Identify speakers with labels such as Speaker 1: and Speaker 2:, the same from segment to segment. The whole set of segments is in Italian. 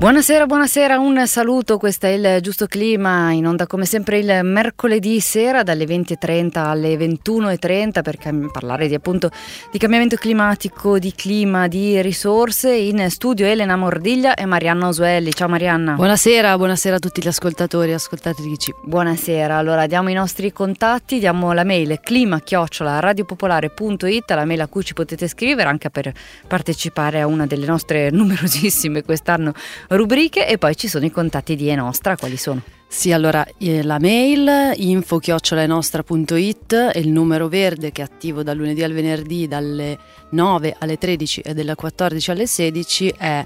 Speaker 1: Buonasera, buonasera, un saluto, questo è il Giusto Clima, in onda come sempre il mercoledì sera dalle 20.30 alle 21.30 per parlare appunto di cambiamento climatico, di clima, di risorse. In studio Elena Mordiglia e Marianna Osuelli. Ciao Marianna.
Speaker 2: Buonasera a tutti gli ascoltatori e ascoltatrici.
Speaker 1: Buonasera, allora diamo i nostri contatti, diamo la mail clima@radiopopolare.it, la mail a cui ci potete scrivere anche per partecipare a una delle nostre numerosissime quest'anno rubriche, e poi ci sono i contatti di Enostra. Quali sono?
Speaker 2: Sì, allora la mail info@enostra.it e il numero verde che è attivo dal lunedì al venerdì dalle 9 alle 13 e dalle 14 alle 16 è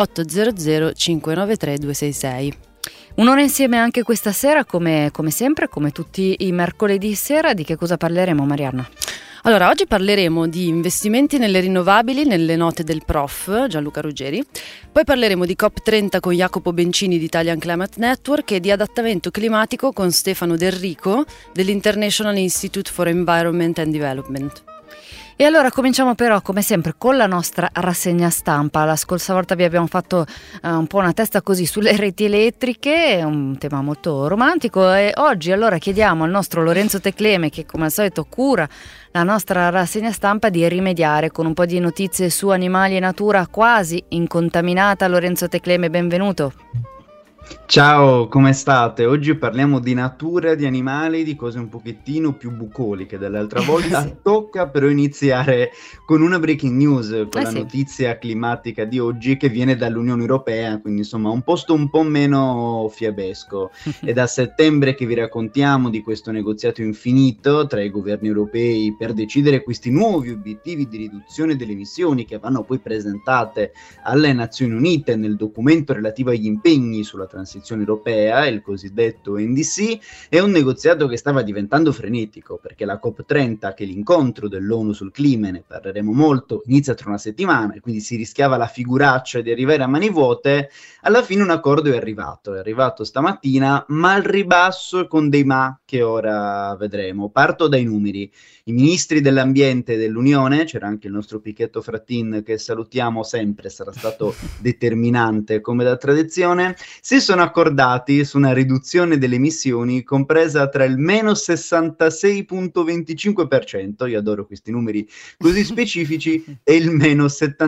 Speaker 2: 800 593 266.
Speaker 1: Un'ora insieme anche questa sera, come sempre, come tutti i mercoledì sera. Di che cosa parleremo, Marianna?
Speaker 2: Allora, oggi parleremo di investimenti nelle rinnovabili nelle note del prof Gianluca Ruggeri, poi parleremo di COP30 con Jacopo Bencini di Italian Climate Network e di adattamento climatico con Stefano Del Rico dell'International Institute for Environment and Development.
Speaker 1: E allora cominciamo però come sempre con la nostra rassegna stampa. La scorsa volta vi abbiamo fatto un po' una testa così sulle reti elettriche, un tema molto romantico, e oggi allora chiediamo al nostro Lorenzo Tecleme, che come al solito cura la nostra rassegna stampa, di rimediare con un po' di notizie su animali e natura quasi incontaminata. Lorenzo Tecleme, benvenuto.
Speaker 3: Ciao, come state? Oggi parliamo di natura, di animali, di cose un pochettino più bucoliche dell'altra volta.
Speaker 1: Sì.
Speaker 3: Tocca però iniziare con una breaking news, con la
Speaker 1: Sì.
Speaker 3: notizia climatica di oggi che viene dall'Unione Europea, quindi insomma un posto un po' meno fiabesco. È da settembre che vi raccontiamo di questo negoziato infinito tra i governi europei per decidere questi nuovi obiettivi di riduzione delle emissioni che vanno poi presentate alle Nazioni Unite nel documento relativo agli impegni sulla transizione europea, il cosiddetto NDC. È un negoziato che stava diventando frenetico perché la COP30, che è l'incontro dell'ONU sul clima, ne parleremo molto, inizia tra una settimana e quindi si rischiava la figuraccia di arrivare a mani vuote. Alla fine un accordo è arrivato stamattina, ma al ribasso e con dei ma che ora vedremo. Parto dai numeri. I ministri dell'ambiente dell'Unione, c'era anche il nostro Pichetto Frattin che salutiamo sempre, sarà stato determinante come da tradizione, si sono accordati su una riduzione delle emissioni compresa tra il meno 66,25%, io adoro questi numeri così specifici, e il meno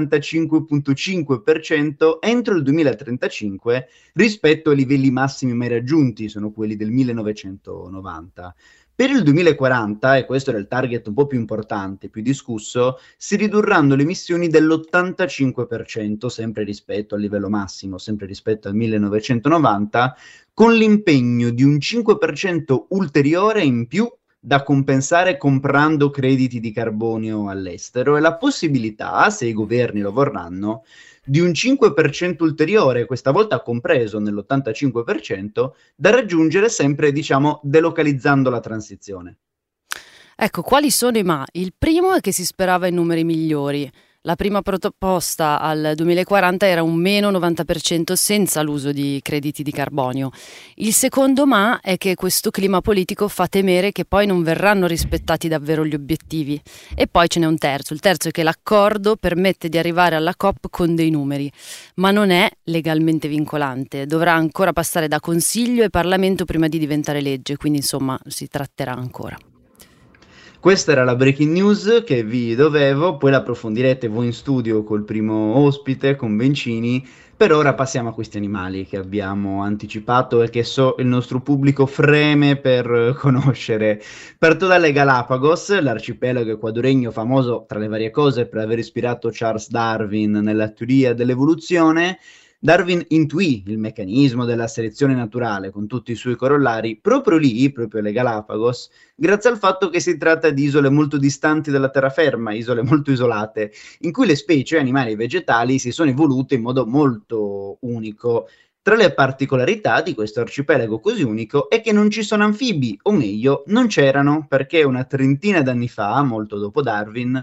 Speaker 3: 75,5% entro il 2035 rispetto ai livelli massimi mai raggiunti, sono quelli del 1990. Per il 2040, e questo era il target un po' più importante, più discusso, si ridurranno le emissioni dell'85%, sempre rispetto al livello massimo, sempre rispetto al 1990, con l'impegno di un 5% ulteriore in più da compensare comprando crediti di carbonio all'estero, e la possibilità, se i governi lo vorranno, di un 5% ulteriore, questa volta compreso nell'85%, da raggiungere sempre, delocalizzando la transizione.
Speaker 2: Ecco, quali sono i ma? Il primo è che si sperava in numeri migliori. La prima proposta al 2040 era un meno 90% senza l'uso di crediti di carbonio. Il secondo ma è che questo clima politico fa temere che poi non verranno rispettati davvero gli obiettivi. E poi ce n'è un terzo. Il terzo è che l'accordo permette di arrivare alla COP con dei numeri, ma non è legalmente vincolante. Dovrà ancora passare da Consiglio e Parlamento prima di diventare legge, quindi insomma si tratterà ancora.
Speaker 3: Questa era la breaking news che vi dovevo, poi la approfondirete voi in studio col primo ospite, con Bencini. Per ora passiamo a questi animali che abbiamo anticipato e che so il nostro pubblico freme per conoscere. Parto dalle Galapagos, l'arcipelago equadoregno famoso tra le varie cose per aver ispirato Charles Darwin nella teoria dell'evoluzione. Darwin intuì il meccanismo della selezione naturale con tutti i suoi corollari proprio lì, proprio alle Galapagos, grazie al fatto che si tratta di isole molto distanti dalla terraferma, isole molto isolate, in cui le specie animali e vegetali si sono evolute in modo molto unico. Tra le particolarità di questo arcipelago così unico è che non ci sono anfibi, o meglio, non c'erano, perché una trentina d'anni fa, molto dopo Darwin,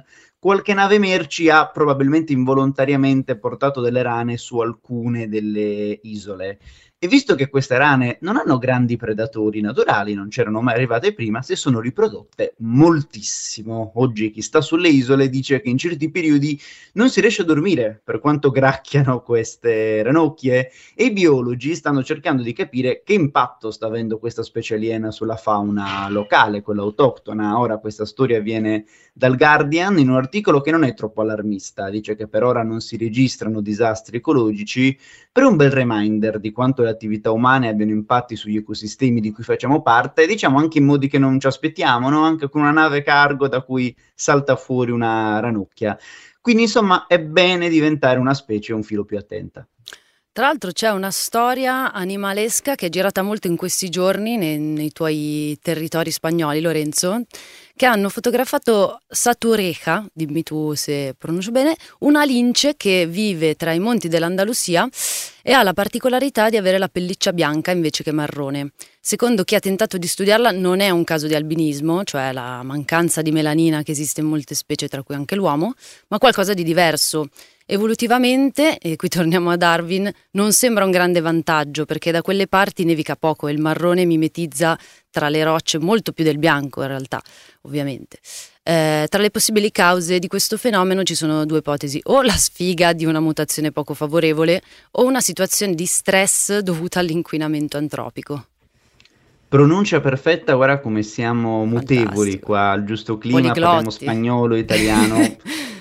Speaker 3: qualche nave merci ha probabilmente involontariamente portato delle rane su alcune delle isole. E visto che queste rane non hanno grandi predatori naturali, non c'erano mai arrivate prima, si sono riprodotte moltissimo. Oggi chi sta sulle isole dice che in certi periodi non si riesce a dormire per quanto gracchiano queste ranocchie, e i biologi stanno cercando di capire che impatto sta avendo questa specie aliena sulla fauna locale, quella autoctona. Ora questa storia viene dal Guardian in un articolo che non è troppo allarmista, dice che per ora non si registrano disastri ecologici, però è un bel reminder di quanto le attività umane abbiano impatti sugli ecosistemi di cui facciamo parte, diciamo anche in modi che non ci aspettiamo, no? Anche con una nave cargo da cui salta fuori una ranocchia. Quindi insomma è bene diventare una specie un filo più attenta.
Speaker 2: Tra l'altro c'è una storia animalesca che è girata molto in questi giorni nei tuoi territori spagnoli, Lorenzo, che hanno fotografato Satureja, dimmi tu se pronuncio bene, una lince che vive tra i monti dell'Andalusia e ha la particolarità di avere la pelliccia bianca invece che marrone. Secondo chi ha tentato di studiarla non è un caso di albinismo, cioè la mancanza di melanina che esiste in molte specie, tra cui anche l'uomo, ma qualcosa di diverso. Evolutivamente, e qui torniamo a Darwin, non sembra un grande vantaggio perché da quelle parti nevica poco e il marrone mimetizza tra le rocce molto più del bianco in realtà, ovviamente. Tra le possibili cause di questo fenomeno ci sono due ipotesi: o la sfiga di una mutazione poco favorevole o una situazione di stress dovuta all'inquinamento antropico.
Speaker 3: Pronuncia perfetta, guarda come siamo mutevoli
Speaker 2: Fantastico.
Speaker 3: qua al Giusto Clima,
Speaker 2: Poliglotti.
Speaker 3: parliamo spagnolo, italiano,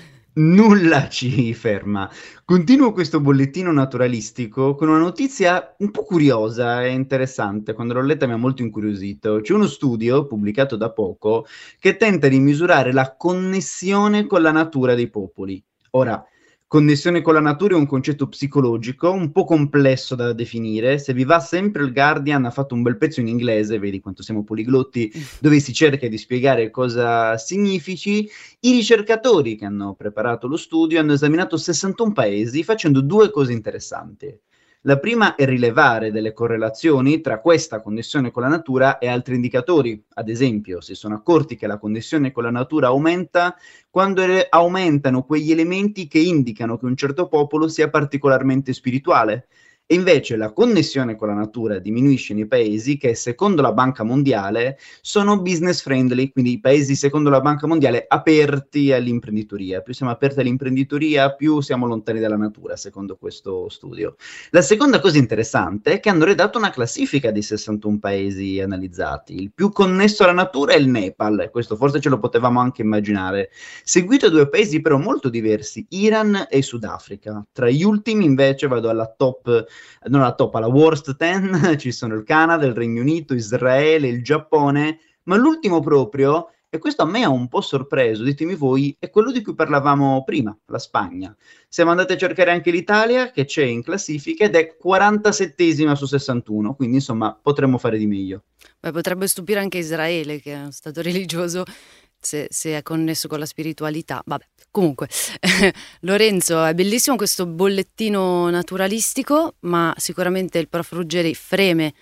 Speaker 3: nulla ci ferma. Continuo questo bollettino naturalistico con una notizia un po' curiosa e interessante. Quando l'ho letta mi ha molto incuriosito. C'è uno studio pubblicato da poco che tenta di misurare la connessione con la natura dei popoli. Ora, connessione con la natura è un concetto psicologico un po' complesso da definire. Se vi va sempre, il Guardian ha fatto un bel pezzo in inglese, vedi quanto siamo poliglotti, dove si cerca di spiegare cosa significhi. I ricercatori che hanno preparato lo studio hanno esaminato 61 paesi facendo due cose interessanti. La prima è rilevare delle correlazioni tra questa connessione con la natura e altri indicatori. Ad esempio, si sono accorti che la connessione con la natura aumenta quando aumentano quegli elementi che indicano che un certo popolo sia particolarmente spirituale. E invece la connessione con la natura diminuisce nei paesi che, secondo la Banca Mondiale, sono business friendly, quindi i paesi, secondo la Banca Mondiale, aperti all'imprenditoria. Più siamo aperti all'imprenditoria, più siamo lontani dalla natura, secondo questo studio. La seconda cosa interessante è che hanno redatto una classifica dei 61 paesi analizzati. Il più connesso alla natura è il Nepal, questo forse ce lo potevamo anche immaginare, seguito da due paesi però molto diversi, Iran e Sudafrica. Tra gli ultimi invece vado alla top, non alla top, alla worst 10, ci sono il Canada, il Regno Unito, Israele, il Giappone, ma l'ultimo proprio, e questo a me ha un po' sorpreso, ditemi voi, è quello di cui parlavamo prima, la Spagna. Siamo andati a cercare anche l'Italia, che c'è in classifica ed è 47esima su 61, quindi insomma potremmo fare di meglio.
Speaker 2: Beh, potrebbe stupire anche Israele, che è uno stato religioso, se è connesso con la spiritualità. Vabbè, comunque, Lorenzo, è bellissimo questo bollettino naturalistico, ma sicuramente il prof Ruggeri freme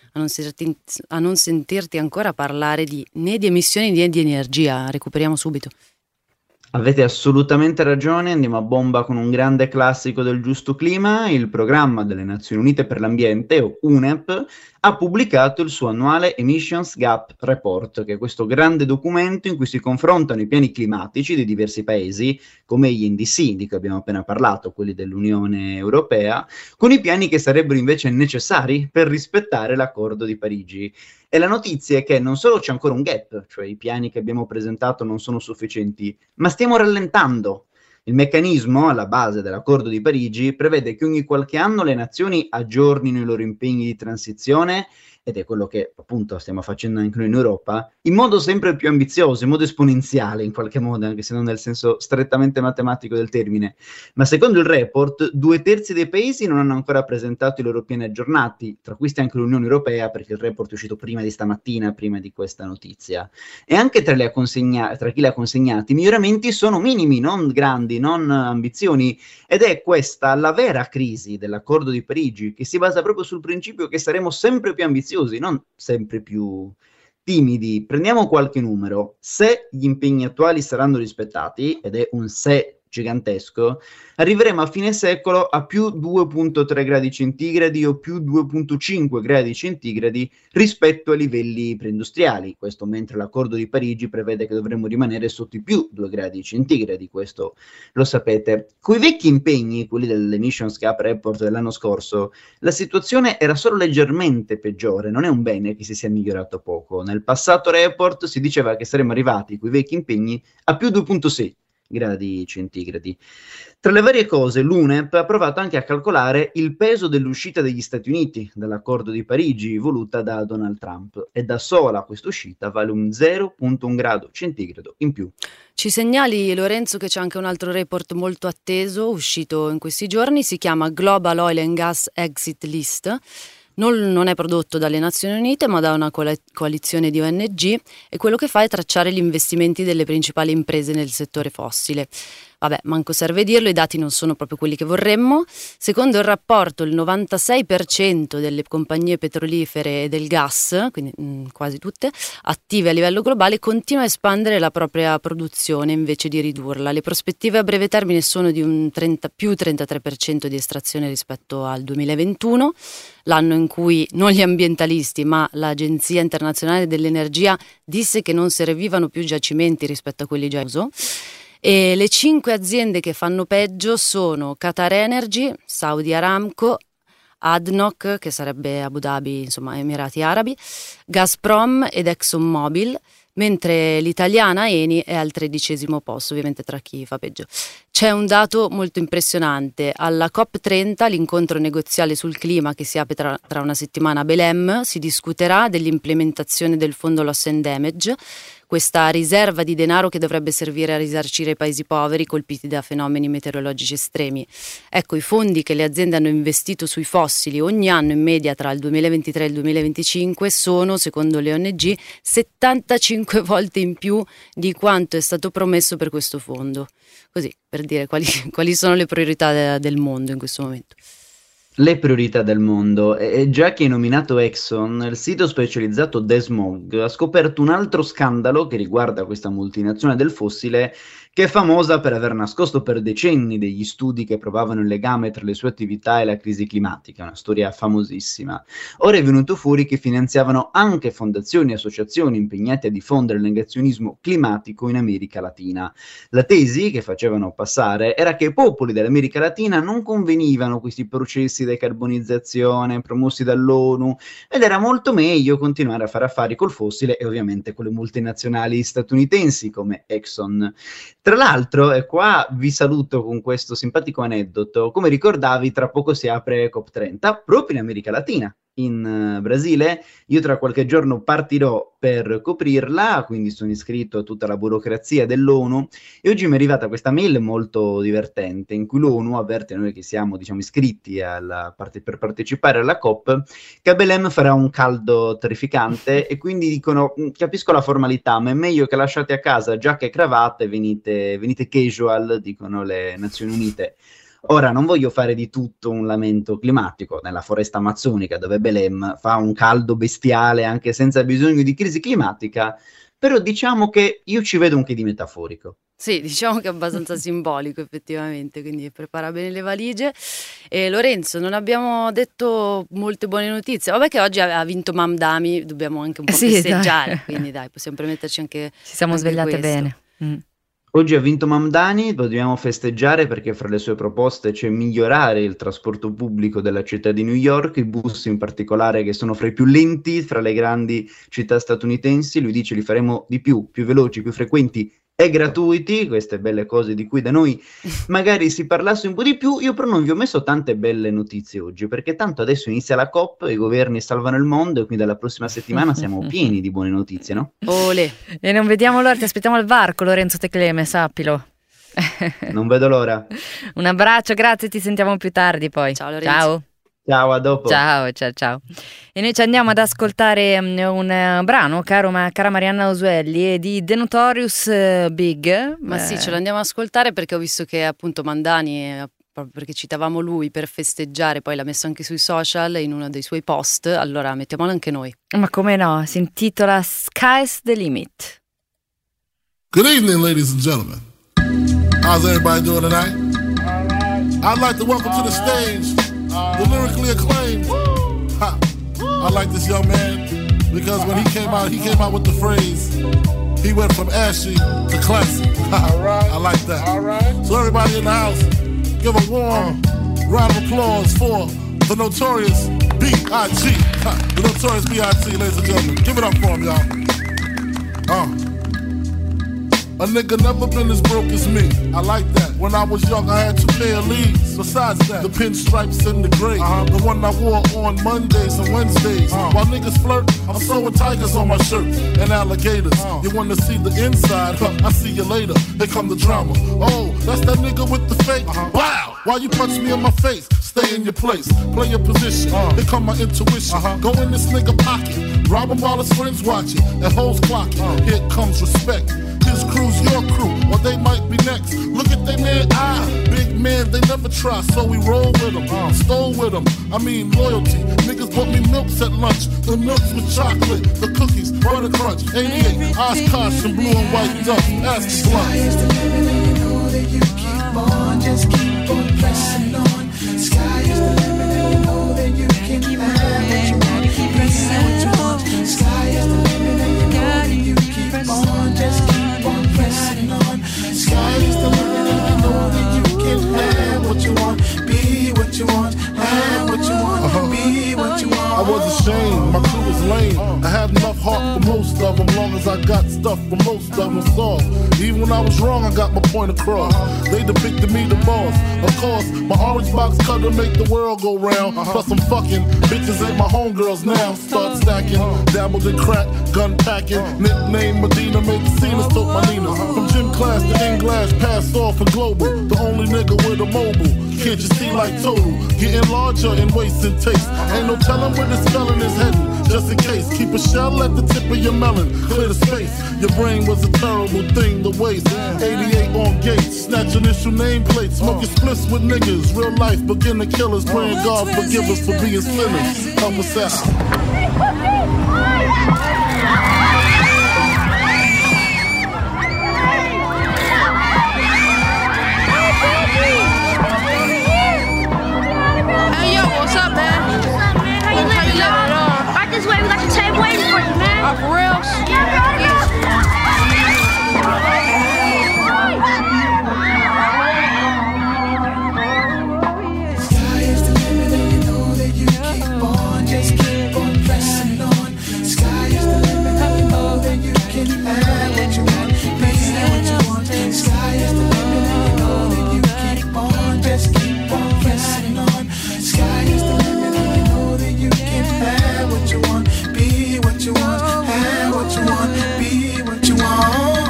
Speaker 2: a non sentirti ancora parlare né di emissioni né di energia. Recuperiamo subito.
Speaker 3: Avete assolutamente ragione, andiamo a bomba con un grande classico del Giusto Clima. Il programma delle Nazioni Unite per l'Ambiente, o UNEP, ha pubblicato il suo annuale Emissions Gap Report, che è questo grande documento in cui si confrontano i piani climatici di diversi paesi, come gli NDC, di cui abbiamo appena parlato, quelli dell'Unione Europea, con i piani che sarebbero invece necessari per rispettare l'accordo di Parigi. E la notizia è che non solo c'è ancora un gap, cioè i piani che abbiamo presentato non sono sufficienti, ma stiamo rallentando. Il meccanismo alla base dell'accordo di Parigi prevede che ogni qualche anno le nazioni aggiornino i loro impegni di transizione, ed è quello che appunto stiamo facendo anche noi in Europa, in modo sempre più ambizioso, in modo esponenziale in qualche modo, anche se non nel senso strettamente matematico del termine. Ma secondo il report, 2/3 dei paesi non hanno ancora presentato i loro piani aggiornati, tra questi anche l'Unione Europea, perché il report è uscito prima di stamattina, prima di questa notizia. E anche tra chi li ha consegnati, i miglioramenti sono minimi, non grandi, non ambizioni, ed è questa la vera crisi dell'accordo di Parigi, che si basa proprio sul principio che saremo sempre più ambiziosi, non sempre più timidi. Prendiamo qualche numero. Se gli impegni attuali saranno rispettati, ed è un se gigantesco, arriveremo a fine secolo a più 2,3 gradi centigradi o più 2,5 gradi centigradi rispetto ai livelli preindustriali. Questo mentre l'accordo di Parigi prevede che dovremmo rimanere sotto i più 2 gradi centigradi, questo lo sapete. Con i vecchi impegni, quelli dell'Emissions Gap Report dell'anno scorso, la situazione era solo leggermente peggiore, non è un bene che si sia migliorato poco. Nel passato report si diceva che saremmo arrivati con i vecchi impegni a più 2,6 gradi centigradi. Tra le varie cose, l'UNEP ha provato anche a calcolare il peso dell'uscita degli Stati Uniti dall'accordo di Parigi voluta da Donald Trump, e da sola questa uscita vale un 0,1 grado centigrado in più.
Speaker 2: Ci segnali, Lorenzo, che c'è anche un altro report molto atteso, uscito in questi giorni, si chiama Global Oil and Gas Exit List. Non è prodotto dalle Nazioni Unite ma da una coalizione di ONG, e quello che fa è tracciare gli investimenti delle principali imprese nel settore fossile. Vabbè, manco serve dirlo, i dati non sono proprio quelli che vorremmo. Secondo il rapporto, il 96% delle compagnie petrolifere e del gas, quindi quasi tutte, attive a livello globale, continua a espandere la propria produzione invece di ridurla. Le prospettive a breve termine sono di un più 33% di estrazione rispetto al 2021, l'anno in cui non gli ambientalisti ma l'Agenzia Internazionale dell'Energia disse che non servivano più giacimenti rispetto a quelli già in uso. E le 5 aziende che fanno peggio sono Qatar Energy, Saudi Aramco, ADNOC, che sarebbe Abu Dhabi, insomma Emirati Arabi, Gazprom ed ExxonMobil, mentre l'italiana Eni è al 13° posto, ovviamente tra chi fa peggio. C'è un dato molto impressionante: alla COP30, l'incontro negoziale sul clima che si apre tra una settimana a Belém, si discuterà dell'implementazione del fondo Loss and Damage, questa riserva di denaro che dovrebbe servire a risarcire i paesi poveri colpiti da fenomeni meteorologici estremi. Ecco, i fondi che le aziende hanno investito sui fossili ogni anno in media tra il 2023 e il 2025 sono, secondo le ONG, 75 volte in più di quanto è stato promesso per questo fondo. Così, per dire quali sono le priorità del mondo in questo momento.
Speaker 3: Le priorità del mondo. E già che hai nominato Exxon, il sito specializzato Desmog ha scoperto un altro scandalo che riguarda questa multinazionale del fossile, che è famosa per aver nascosto per decenni degli studi che provavano il legame tra le sue attività e la crisi climatica, una storia famosissima. Ora è venuto fuori che finanziavano anche fondazioni e associazioni impegnate a diffondere il negazionismo climatico in America Latina. La tesi che facevano passare era che ai popoli dell'America Latina non convenivano questi processi di decarbonizzazione promossi dall'ONU, ed era molto meglio continuare a fare affari col fossile e ovviamente con le multinazionali statunitensi come Exxon. Tra l'altro, e qua vi saluto con questo simpatico aneddoto, come ricordavi, tra poco si apre COP30 proprio in America Latina, in Brasile. Io tra qualche giorno partirò per coprirla, quindi sono iscritto a tutta la burocrazia dell'ONU, e oggi mi è arrivata questa mail molto divertente in cui l'ONU avverte noi che siamo, diciamo, iscritti per partecipare alla COP, che a Belém farà un caldo terrificante, e quindi dicono: capisco la formalità, ma è meglio che lasciate a casa giacca e cravatta e venite casual, dicono le Nazioni Unite. Ora, non voglio fare di tutto un lamento climatico. Nella foresta amazzonica, dove Belém fa un caldo bestiale anche senza bisogno di crisi climatica, però diciamo che io ci vedo anche di metaforico.
Speaker 2: Sì, diciamo che è abbastanza simbolico effettivamente, quindi prepara bene le valigie. E Lorenzo, non abbiamo detto molte buone notizie. Vabbè che oggi ha vinto Mamdani, dobbiamo anche un po' festeggiare, quindi dai, possiamo permetterci anche
Speaker 1: ci siamo
Speaker 2: anche
Speaker 1: svegliate
Speaker 2: questo.
Speaker 3: Bene. Oggi ha vinto Mamdani, dobbiamo festeggiare perché fra le sue proposte c'è migliorare il trasporto pubblico della città di New York, i bus in particolare, che sono fra i più lenti fra le grandi città statunitensi. Lui dice li faremo di più veloci, più frequenti e gratuiti, queste belle cose di cui da noi magari si parlasse un po' di più. Io però non vi ho messo tante belle notizie oggi, perché tanto adesso inizia la COP, i governi salvano il mondo, e quindi dalla prossima settimana siamo pieni di buone notizie, no?
Speaker 2: Olè.
Speaker 1: E non vediamo l'ora, ti aspettiamo al varco, Lorenzo Tecleme, sappilo.
Speaker 3: Non vedo l'ora.
Speaker 1: Un abbraccio, grazie, ti sentiamo più tardi poi.
Speaker 2: Ciao Lorenzo.
Speaker 1: Ciao.
Speaker 3: Ciao, a dopo.
Speaker 1: Ciao. E noi ci andiamo ad ascoltare un brano, cara Marianna Osuelli, di The Notorious Big.
Speaker 2: Ma sì, ce l'andiamo ad ascoltare perché ho visto che appunto Mamdani proprio perché citavamo lui per festeggiare, poi l'ha messo anche sui social in uno dei suoi post, allora mettiamolo anche noi.
Speaker 1: Ma come no, si intitola Sky's the Limit.
Speaker 4: Good evening, ladies and gentlemen. How's everybody doing tonight? I'd like to welcome to the stage the lyrically acclaimed. Ha. I like this young man because when he came out with the phrase, he went from ashy to classy. I like that. So everybody in the house, give a warm round of applause for the Notorious B.I.G. The Notorious B.I.G., ladies and gentlemen. Give it up for him, y'all. A nigga never been as broke as me. I like that. When I was young, I had 2 pair of leads. Besides that, the pinstripes and the gray. The one I wore on Mondays and Wednesdays. While niggas flirt, I'm sewing tigers on my shirt and alligators. You wanna see the inside? I see you later. Here come the drama. Oh, that's that nigga with the fake. Wow! Why you punch me in my face? Stay in your place. Play your position. Here come my intuition. Go in this nigga pocket. Rob him while his friends watching. And hoes clocking. Here comes respect. His crew's your crew, or they might be next. Look at they man, big man, they never try, so we roll with them, stole with them. I mean loyalty, niggas bought me milks at lunch. The milks with chocolate, the cookies, butter crunch, 88, Oshkosh and blue and white duck. Ask the
Speaker 5: Sky is the limit and you know that you keep on, just keep on pressing on. Sky is the limit and you know that you can have what you want, keep pressing what you want. Sky is the limit and you know that you keep on, just keep on pressing on. Sky is the limit and you know that you can have what you want, be what you want, have what you want, be what you want.
Speaker 4: I was ashamed, my crew was lame. I had enough heart for most of them, long as I got stuff for most of them soft. Even when I was wrong, I got my point across. They depicted me the boss. Of course, my orange box cutter make the world go round. Plus I'm fucking, bitches ain't my homegirls now. Start stacking, dabbled in crack, gun packing. Nickname Medina, made the scenes, took my Nina. From gym class to English, passed off for global. The only nigga with a mobile. Can't you see like total? Getting larger in waist and taste. Ain't no telling where this felon is heading. Just in case, keep a shell at the tip of your melon. Clear the space. Your brain was a terrible thing to waste. 88 on gates, snatch initial nameplates. Smoking splits with niggas. Real life beginner killers. Praying God forgive us for being sinners. Help us out.
Speaker 6: This way, we got the same ways for you, man.
Speaker 7: Oh, for real?
Speaker 5: Sky is the limit and you know that you keep on, just keep on pressing on. Sky is the limit and you know that you can have what you want, be what you want. Sky is the limit and you know that you keep on, just keep on pressing on. Sky is the limit and you know that you can have what you want, be what you want, have what you want, be what you want.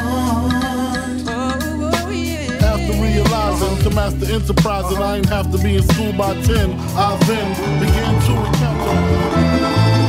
Speaker 4: After realizing to master enterprise and I ain't have to be in school by 10, I then began to recount.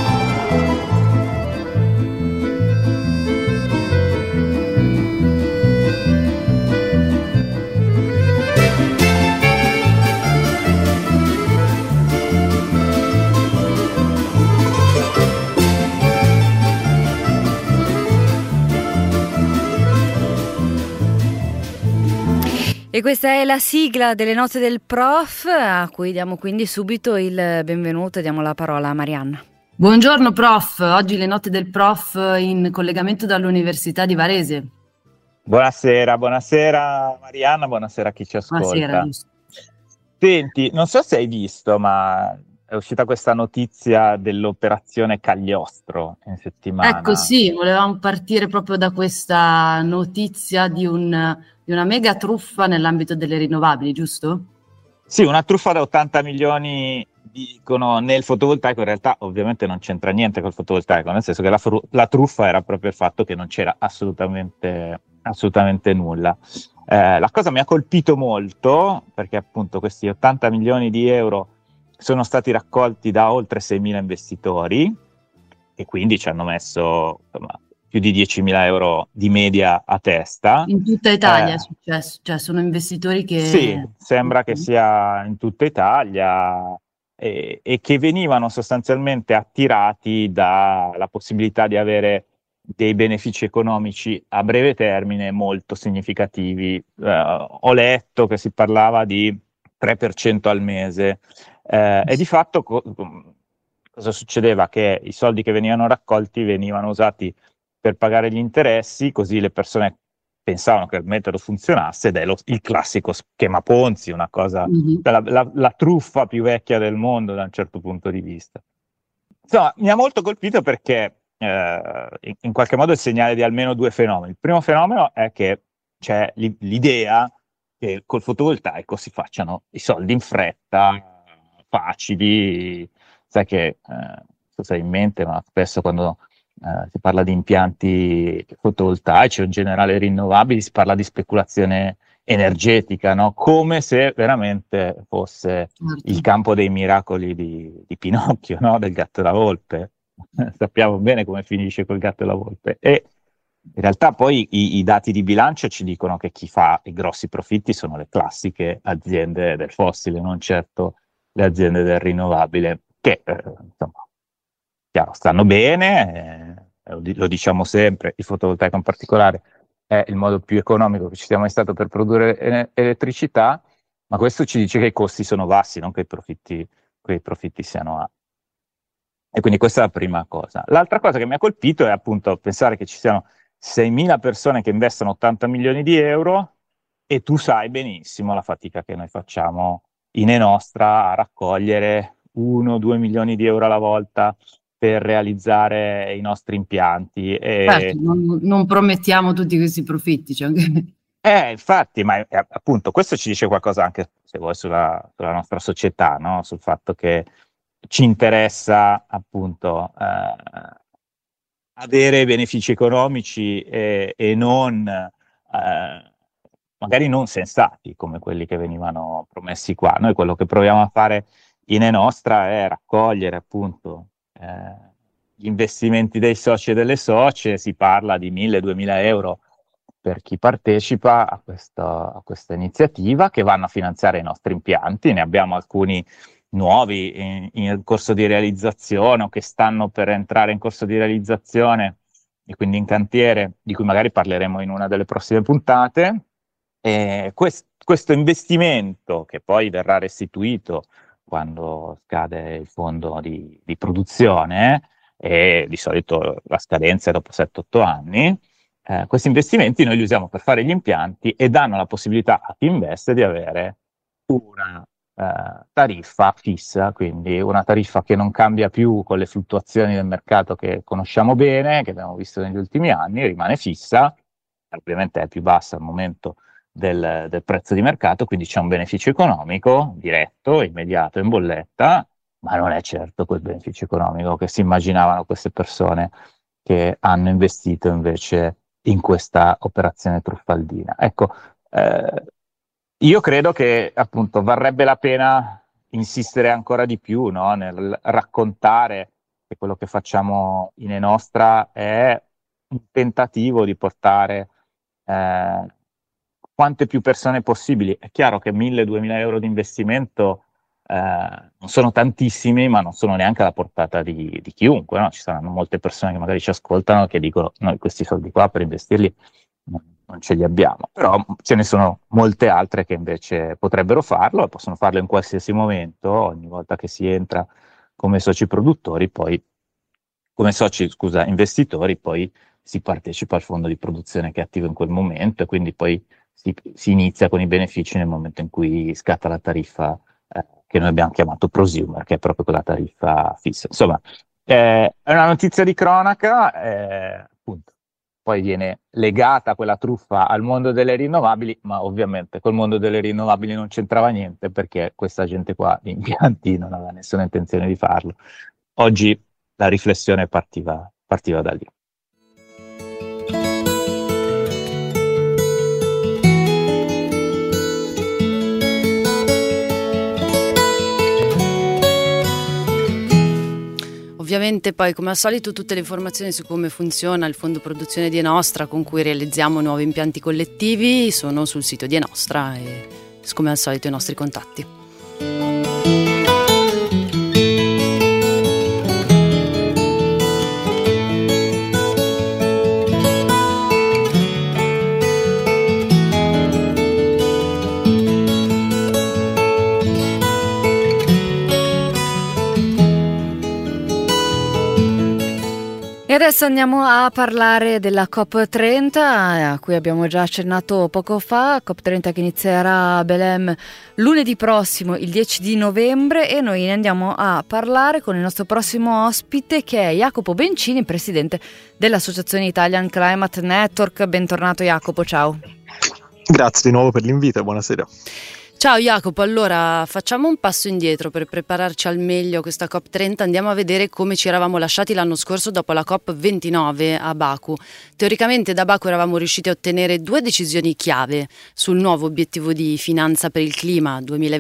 Speaker 1: E questa è la sigla delle note del prof, a cui diamo quindi subito il benvenuto e diamo la parola a Marianna.
Speaker 2: Buongiorno prof, oggi le note del prof in collegamento dall'Università di Varese.
Speaker 8: Buonasera Marianna, buonasera a chi ci ascolta.
Speaker 2: Buonasera.
Speaker 8: Senti, non so se hai visto, ma è uscita questa notizia dell'operazione Cagliostro in settimana.
Speaker 2: Ecco sì, volevamo partire proprio da questa notizia di una mega truffa nell'ambito delle rinnovabili, giusto?
Speaker 8: Sì, una truffa da 80 milioni, dicono, nel fotovoltaico. In realtà ovviamente non c'entra niente col fotovoltaico, nel senso che la truffa era proprio il fatto che non c'era assolutamente nulla. La cosa mi ha colpito molto perché appunto questi 80 milioni di euro sono stati raccolti da oltre 6.000 investitori e quindi ci hanno messo più di 10.000 euro di media a testa.
Speaker 2: In tutta Italia è successo, cioè sono investitori che...
Speaker 8: Sì, sembra che sia in tutta Italia e che venivano sostanzialmente attirati dalla possibilità di avere dei benefici economici a breve termine molto significativi. Ho letto che si parlava di 3% al mese e di fatto cosa succedeva? Che i soldi che venivano raccolti venivano usati per pagare gli interessi, così le persone pensavano che il metodo funzionasse, ed è il classico schema Ponzi, una cosa, la truffa più vecchia del mondo da un certo punto di vista. Insomma, mi ha molto colpito perché in qualche modo è il segnale di almeno due fenomeni. Il primo fenomeno è che c'è l'idea che col fotovoltaico si facciano i soldi in fretta, facili. Sai che, so se hai in mente, ma spesso quando si parla di impianti fotovoltaici o in generale rinnovabili si parla di speculazione energetica, no? Come se veramente fosse il campo dei miracoli di Pinocchio, no? Del gatto e la volpe. Sappiamo bene come finisce col gatto e la volpe. E in realtà poi i dati di bilancio ci dicono che chi fa i grossi profitti sono le classiche aziende del fossile, non certo le aziende del rinnovabile, che insomma, chiaro, stanno bene, lo diciamo sempre, il fotovoltaico in particolare è il modo più economico che ci sia mai stato per produrre elettricità, ma questo ci dice che i costi sono bassi, non che i profitti siano alti. E quindi questa è la prima cosa. L'altra cosa che mi ha colpito è appunto pensare che ci siano 6.000 persone che investono 80 milioni di euro e tu sai benissimo la fatica che noi facciamo in Enostra a raccogliere 1-2 milioni di euro alla volta per realizzare i nostri impianti.
Speaker 2: Certo, non promettiamo tutti questi profitti. Cioè
Speaker 8: infatti, ma appunto questo ci dice qualcosa anche, se vuoi, sulla nostra società, no? Sul fatto che ci interessa appunto avere benefici economici e non magari non sensati come quelli che venivano promessi qua. Noi quello che proviamo a fare in Enostra è raccogliere appunto gli investimenti dei soci e delle socie. Si parla di 1.000-2.000 euro per chi partecipa a questa iniziativa, che vanno a finanziare i nostri impianti. Ne abbiamo alcuni nuovi in corso di realizzazione o che stanno per entrare in corso di realizzazione e quindi in cantiere, di cui magari parleremo in una delle prossime puntate. Questo investimento, che poi verrà restituito quando scade il fondo di produzione, e di solito la scadenza è dopo 7-8 anni, questi investimenti noi li usiamo per fare gli impianti e danno la possibilità a chi investe di avere una tariffa fissa, quindi una tariffa che non cambia più con le fluttuazioni del mercato che conosciamo bene, che abbiamo visto negli ultimi anni, rimane fissa, ovviamente è più bassa al momento del prezzo di mercato, quindi c'è un beneficio economico diretto, immediato, in bolletta, ma non è certo quel beneficio economico che si immaginavano queste persone che hanno investito invece in questa operazione truffaldina. Ecco, io credo che appunto varrebbe la pena insistere ancora di più, no? Nel raccontare che quello che facciamo in Enostra è un tentativo di portare quante più persone possibili. È chiaro che 1.000-2.000 euro di investimento non sono tantissimi, ma non sono neanche alla portata di chiunque, no? Ci saranno molte persone che magari ci ascoltano che dicono: noi questi soldi qua per investirli non ce li abbiamo, però ce ne sono molte altre che invece potrebbero farlo e possono farlo in qualsiasi momento, ogni volta che si entra come soci produttori, poi come soci, investitori, poi si partecipa al fondo di produzione che è attivo in quel momento, e quindi poi si inizia con i benefici nel momento in cui scatta la tariffa che noi abbiamo chiamato prosumer, che è proprio quella tariffa fissa. Insomma, è una notizia di cronaca, appunto. Poi viene legata quella truffa al mondo delle rinnovabili, ma ovviamente col mondo delle rinnovabili non c'entrava niente, perché questa gente qua di impianti non aveva nessuna intenzione di farlo. Oggi la riflessione partiva da lì.
Speaker 2: Ovviamente poi come al solito tutte le informazioni su come funziona il fondo produzione di Enostra con cui realizziamo nuovi impianti collettivi sono sul sito di Enostra e come al solito i nostri contatti.
Speaker 1: E adesso andiamo a parlare della COP30, a cui abbiamo già accennato poco fa, COP30 che inizierà a Belém lunedì prossimo, il 10 di novembre, e noi ne andiamo a parlare con il nostro prossimo ospite che è Jacopo Bencini, presidente dell'Associazione Italian Climate Network. Bentornato Jacopo, ciao.
Speaker 7: Grazie di nuovo per l'invito, buonasera.
Speaker 2: Ciao Jacopo, allora facciamo un passo indietro per prepararci al meglio a questa COP30, andiamo a vedere come ci eravamo lasciati l'anno scorso dopo la COP29 a Baku. Teoricamente da Baku eravamo riusciti a ottenere 2 decisioni chiave sul nuovo obiettivo di finanza per il clima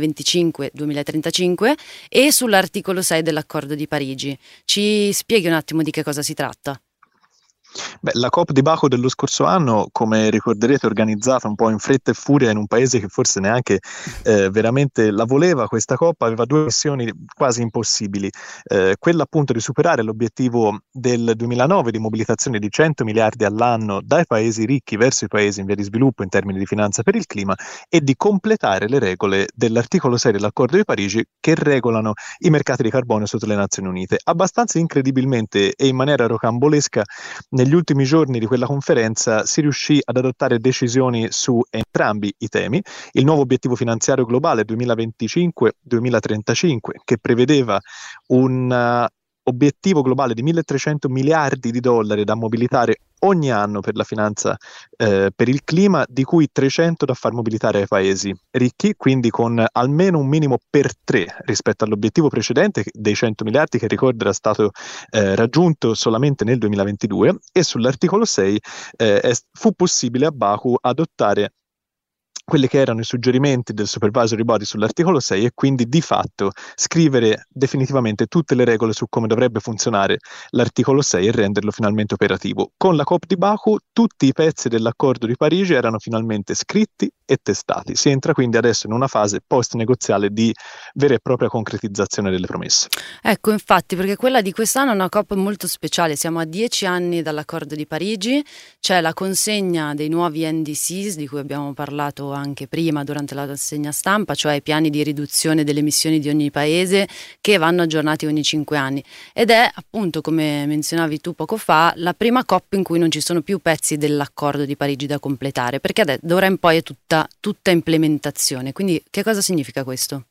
Speaker 2: 2025-2035 e sull'articolo 6 dell'accordo di Parigi. Ci spieghi un attimo di che cosa si tratta?
Speaker 7: Beh, la COP di Baku dello scorso anno, come ricorderete, è organizzata un po' in fretta e furia in un paese che forse neanche veramente la voleva. Questa COP aveva 2 missioni quasi impossibili, quella appunto di superare l'obiettivo del 2009 di mobilitazione di 100 miliardi all'anno dai paesi ricchi verso i paesi in via di sviluppo in termini di finanza per il clima e di completare le regole dell'articolo 6 dell'accordo di Parigi che regolano i mercati di carbonio sotto le Nazioni Unite. Abbastanza incredibilmente e in maniera rocambolesca, negli ultimi giorni di quella conferenza si riuscì ad adottare decisioni su entrambi i temi. Il nuovo obiettivo finanziario globale 2025-2035, che prevedeva un obiettivo globale di 1.300 miliardi di dollari da mobilitare ogni anno per la finanza per il clima, di cui 300 da far mobilitare ai paesi ricchi, quindi con almeno un minimo per 3 rispetto all'obiettivo precedente dei 100 miliardi che ricordo era stato raggiunto solamente nel 2022, e sull'articolo 6 fu possibile a Baku adottare quelli che erano i suggerimenti del Supervisory Body sull'articolo 6 e quindi di fatto scrivere definitivamente tutte le regole su come dovrebbe funzionare l'articolo 6 e renderlo finalmente operativo. Con la COP di Baku tutti i pezzi dell'accordo di Parigi erano finalmente scritti e testati. Si entra quindi adesso in una fase post-negoziale di vera e propria concretizzazione delle promesse.
Speaker 2: Ecco, infatti, perché quella di quest'anno è una COP molto speciale. Siamo a 10 anni dall'accordo di Parigi, c'è la consegna dei nuovi NDCs di cui abbiamo parlato anche prima durante la rassegna stampa, cioè i piani di riduzione delle emissioni di ogni paese che vanno aggiornati ogni 5 anni, ed è appunto, come menzionavi tu poco fa, la prima COP in cui non ci sono più pezzi dell'accordo di Parigi da completare, perché d'ora in poi è tutta implementazione. Quindi che cosa significa questo?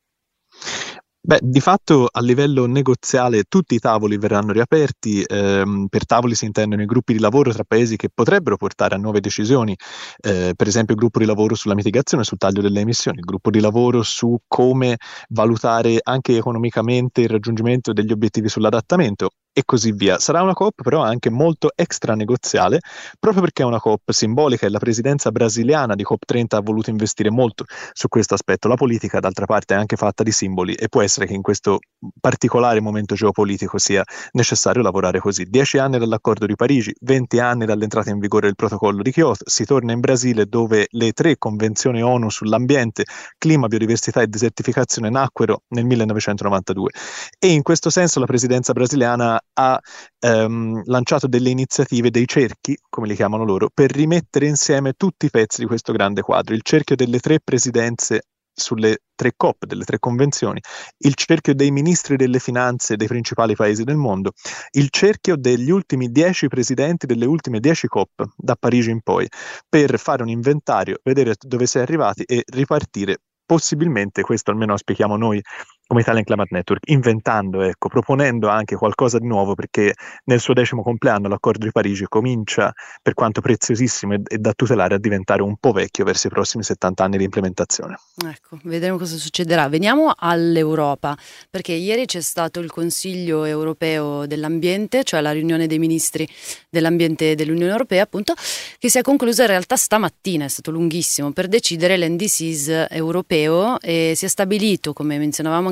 Speaker 7: Beh, di fatto a livello negoziale tutti i tavoli verranno riaperti, per tavoli si intendono i gruppi di lavoro tra paesi che potrebbero portare a nuove decisioni, per esempio il gruppo di lavoro sulla mitigazione, sul taglio delle emissioni, il gruppo di lavoro su come valutare anche economicamente il raggiungimento degli obiettivi sull'adattamento e così via. Sarà una COP però anche molto extra negoziale, proprio perché è una COP simbolica e la presidenza brasiliana di COP30 ha voluto investire molto su questo aspetto. La politica d'altra parte è anche fatta di simboli e può essere che in questo particolare momento geopolitico sia necessario lavorare così. 10 anni dall'accordo di Parigi, 20 anni dall'entrata in vigore del protocollo di Kyoto, si torna in Brasile dove le 3 convenzioni ONU sull'ambiente, clima, biodiversità e desertificazione nacquero nel 1992 e in questo senso la presidenza brasiliana ha lanciato delle iniziative, dei cerchi, come li chiamano loro, per rimettere insieme tutti i pezzi di questo grande quadro, il cerchio delle 3 presidenze sulle 3 COP, delle 3 convenzioni, il cerchio dei ministri delle finanze dei principali paesi del mondo, il cerchio degli ultimi 10 presidenti delle ultime 10 COP da Parigi in poi, per fare un inventario, vedere dove si è arrivati e ripartire. Possibilmente, questo almeno auspichiamo noi come Italian Climate Network, inventando, proponendo anche qualcosa di nuovo, perché nel suo 10° compleanno l'accordo di Parigi comincia, per quanto preziosissimo e da tutelare, a diventare un po' vecchio verso i prossimi 70 anni di implementazione.
Speaker 2: Ecco, vedremo cosa succederà. Veniamo all'Europa, perché ieri c'è stato il Consiglio europeo dell'ambiente, cioè la riunione dei ministri dell'ambiente dell'Unione Europea, appunto, che si è conclusa in realtà stamattina, è stato lunghissimo, per decidere l'NDCs europeo, e si è stabilito, come menzionavamo anche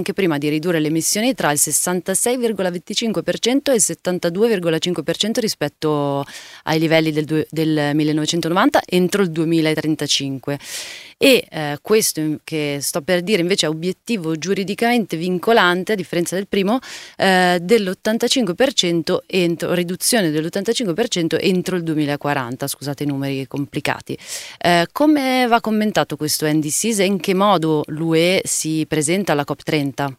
Speaker 2: anche prima di ridurre le emissioni tra il 66,25% e il 72,5% rispetto ai livelli del 1990 entro il 2035. E questo che sto per dire invece è obiettivo giuridicamente vincolante, a differenza del primo, dell'85% riduzione dell'85% entro il 2040, scusate i numeri complicati. Come va commentato questo NDCs e in che modo l'UE si presenta alla COP30?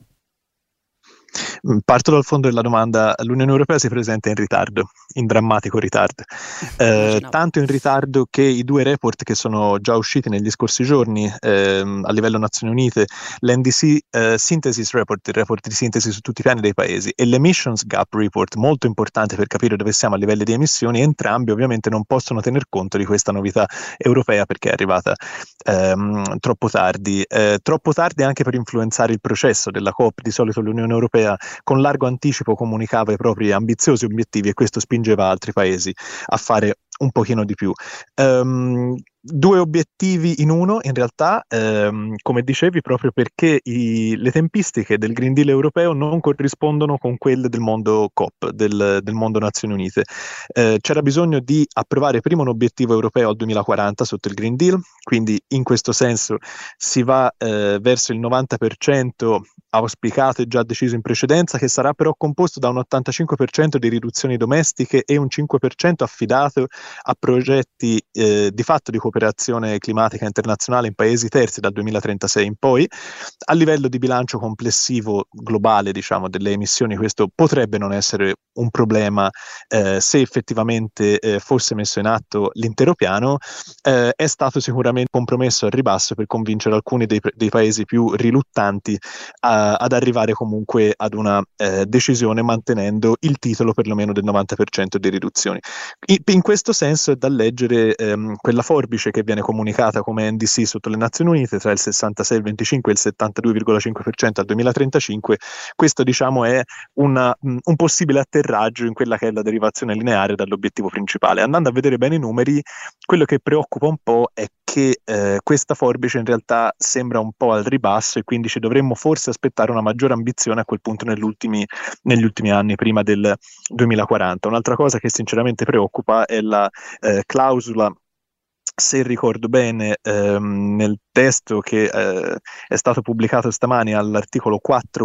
Speaker 7: Parto dal fondo della domanda. L'Unione Europea si presenta in ritardo, in drammatico ritardo, tanto in ritardo che i 2 report che sono già usciti negli scorsi giorni a livello Nazioni Unite, l'NDC Synthesis Report, il report di sintesi su tutti i piani dei paesi, e l'Emissions Gap Report, molto importante per capire dove siamo a livelli di emissioni, entrambi ovviamente non possono tener conto di questa novità europea perché è arrivata troppo tardi anche per influenzare il processo della COP. Di solito l'Unione Europea con largo anticipo comunicava i propri ambiziosi obiettivi e questo spingeva altri paesi a fare un pochino di più. 2 obiettivi in uno in realtà, come dicevi, proprio perché le tempistiche del Green Deal europeo non corrispondono con quelle del mondo COP, del mondo Nazioni Unite. C'era bisogno di approvare prima un obiettivo europeo al 2040 sotto il Green Deal, quindi in questo senso si va verso il 90% auspicato e già deciso in precedenza, che sarà però composto da un 85% di riduzioni domestiche e un 5% affidato a progetti di fatto di cooperazione climatica internazionale in paesi terzi dal 2036 in poi. A livello di bilancio complessivo globale, diciamo, delle emissioni, questo potrebbe non essere un problema se effettivamente fosse messo in atto l'intero piano. È stato sicuramente compromesso al ribasso per convincere alcuni dei paesi più riluttanti ad arrivare comunque ad una decisione mantenendo il titolo perlomeno del 90% di riduzioni. In questo senso è da leggere quella forbice che viene comunicata come NDC sotto le Nazioni Unite tra il 66,25 e il 72,5% al 2035. Questo, diciamo, è un possibile atterraggio in quella che è la derivazione lineare dall'obiettivo principale. Andando a vedere bene i numeri, quello che preoccupa un po' è che questa forbice in realtà sembra un po' al ribasso e quindi ci dovremmo forse aspettare una maggiore ambizione a quel punto negli ultimi anni prima del 2040. Un'altra cosa che sinceramente preoccupa è la clausola, se ricordo bene, nel testo che è stato pubblicato stamani all'articolo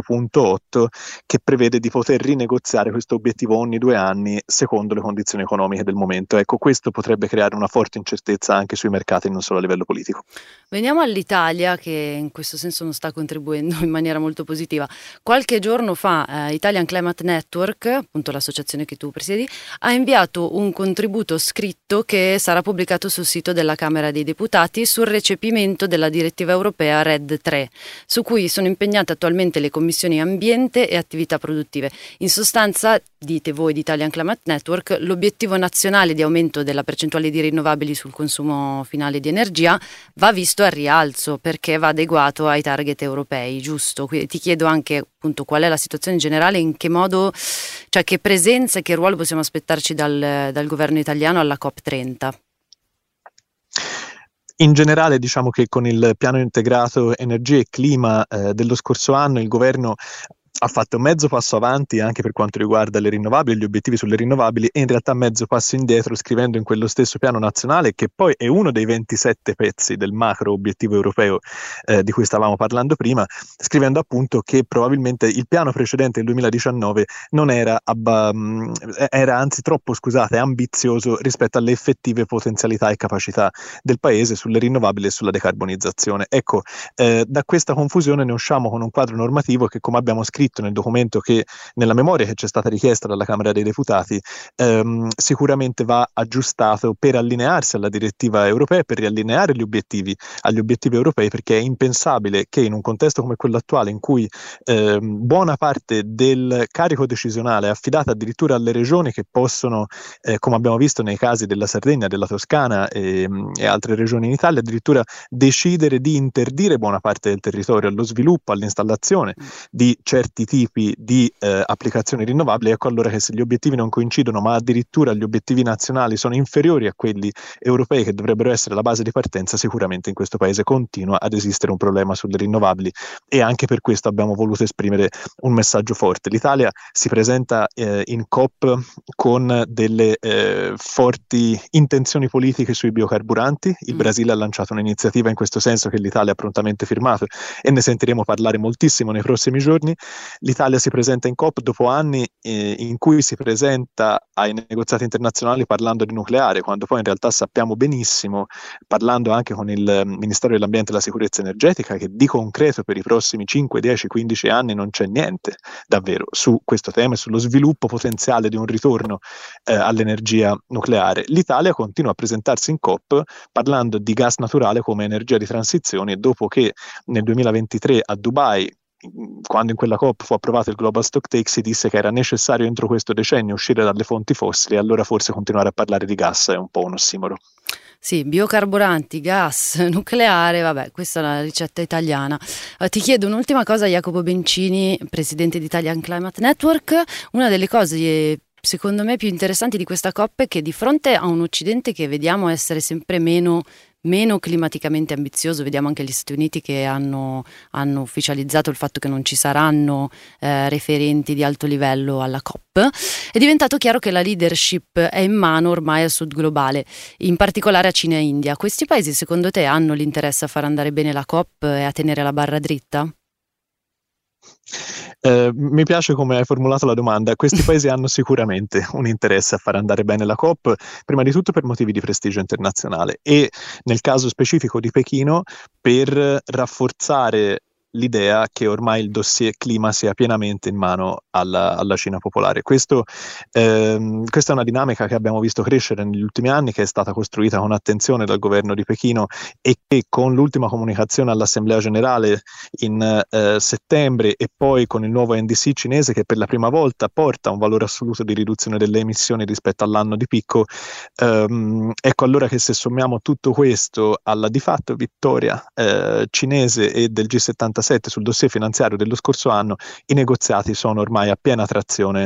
Speaker 7: 4.8, che prevede di poter rinegoziare questo obiettivo ogni 2 anni secondo le condizioni economiche del momento. Ecco, questo potrebbe creare una forte incertezza anche sui mercati, non solo a livello politico.
Speaker 2: Veniamo all'Italia, che in questo senso non sta contribuendo in maniera molto positiva. Qualche giorno fa Italian Climate Network, appunto l'associazione che tu presiedi, ha inviato un contributo scritto che sarà pubblicato sul sito della Camera dei Deputati sul recepimento della direttiva europea RED 3, su cui sono impegnate attualmente le commissioni ambiente e attività produttive. In sostanza, dite voi di Italian Climate Network, l'obiettivo nazionale di aumento della percentuale di rinnovabili sul consumo finale di energia va visto al rialzo perché va adeguato ai target europei, giusto? Quindi ti chiedo anche appunto qual è la situazione generale, in che modo, cioè che presenza e che ruolo possiamo aspettarci dal governo italiano alla COP30.
Speaker 7: In generale, diciamo che con il piano integrato energia e clima dello scorso anno il governo ha fatto mezzo passo avanti anche per quanto riguarda le rinnovabili, gli obiettivi sulle rinnovabili, e in realtà mezzo passo indietro scrivendo in quello stesso piano nazionale, che poi è uno dei 27 pezzi del macro obiettivo europeo di cui stavamo parlando prima, scrivendo appunto che probabilmente il piano precedente del 2019 non era era anzi troppo, ambizioso rispetto alle effettive potenzialità e capacità del paese sulle rinnovabili e sulla decarbonizzazione. Ecco, da questa confusione ne usciamo con un quadro normativo che, come abbiamo scritto nel documento, che nella memoria che ci è stata richiesta dalla Camera dei Deputati, sicuramente va aggiustato per allinearsi alla direttiva europea, per riallineare gli obiettivi agli obiettivi europei, perché è impensabile che in un contesto come quello attuale, in cui buona parte del carico decisionale è affidata addirittura alle regioni che possono, come abbiamo visto nei casi della Sardegna, della Toscana e altre regioni in Italia, addirittura decidere di interdire buona parte del territorio allo sviluppo, all'installazione di certi certi tipi di applicazioni rinnovabili, ecco allora che se gli obiettivi non coincidono, ma addirittura gli obiettivi nazionali sono inferiori a quelli europei, che dovrebbero essere la base di partenza, sicuramente in questo paese continua ad esistere un problema sulle rinnovabili, e anche per questo abbiamo voluto esprimere un messaggio forte. L'Italia si presenta in COP con delle forti intenzioni politiche sui biocarburanti. Il Brasile ha lanciato un'iniziativa in questo senso che l'Italia ha prontamente firmato e ne sentiremo parlare moltissimo nei prossimi giorni. L'Italia si presenta in COP dopo anni in cui si presenta ai negoziati internazionali parlando di nucleare, quando poi in realtà sappiamo benissimo, parlando anche con il Ministero dell'Ambiente e della Sicurezza Energetica, che di concreto per i prossimi 5, 10, 15 anni non c'è niente davvero su questo tema e sullo sviluppo potenziale di un ritorno all'energia nucleare. L'Italia continua a presentarsi in COP parlando di gas naturale come energia di transizione, dopo che nel 2023 a Dubai, quando in quella COP fu approvato il Global Stocktake, si disse che era necessario entro questo decennio uscire dalle fonti fossili, allora forse continuare a parlare di gas è un po' un ossimoro.
Speaker 2: Sì, biocarburanti, gas, nucleare, vabbè, questa è la ricetta italiana. Ti chiedo un'ultima cosa, Jacopo Bencini, presidente di Italian Climate Network. Una delle cose secondo me più interessanti di questa COP è che di fronte a un Occidente che vediamo essere sempre meno climaticamente ambizioso, vediamo anche gli Stati Uniti che hanno ufficializzato il fatto che non ci saranno referenti di alto livello alla COP, è diventato chiaro che la leadership è in mano ormai al sud globale, in particolare a Cina e India. Questi paesi secondo te hanno l'interesse a far andare bene la COP e a tenere la barra dritta?
Speaker 7: Mi piace come hai formulato la domanda. Questi paesi hanno sicuramente un interesse a far andare bene la COP, prima di tutto per motivi di prestigio internazionale e nel caso specifico di Pechino per rafforzare l'idea che ormai il dossier clima sia pienamente in mano alla Cina popolare. Questa è una dinamica che abbiamo visto crescere negli ultimi anni, che è stata costruita con attenzione dal governo di Pechino e che con l'ultima comunicazione all'Assemblea Generale in settembre e poi con il nuovo NDC cinese, che per la prima volta porta un valore assoluto di riduzione delle emissioni rispetto all'anno di picco, ecco allora che se sommiamo tutto questo alla di fatto vittoria cinese e del G77 sul dossier finanziario dello scorso anno, i negoziati sono ormai a piena trazione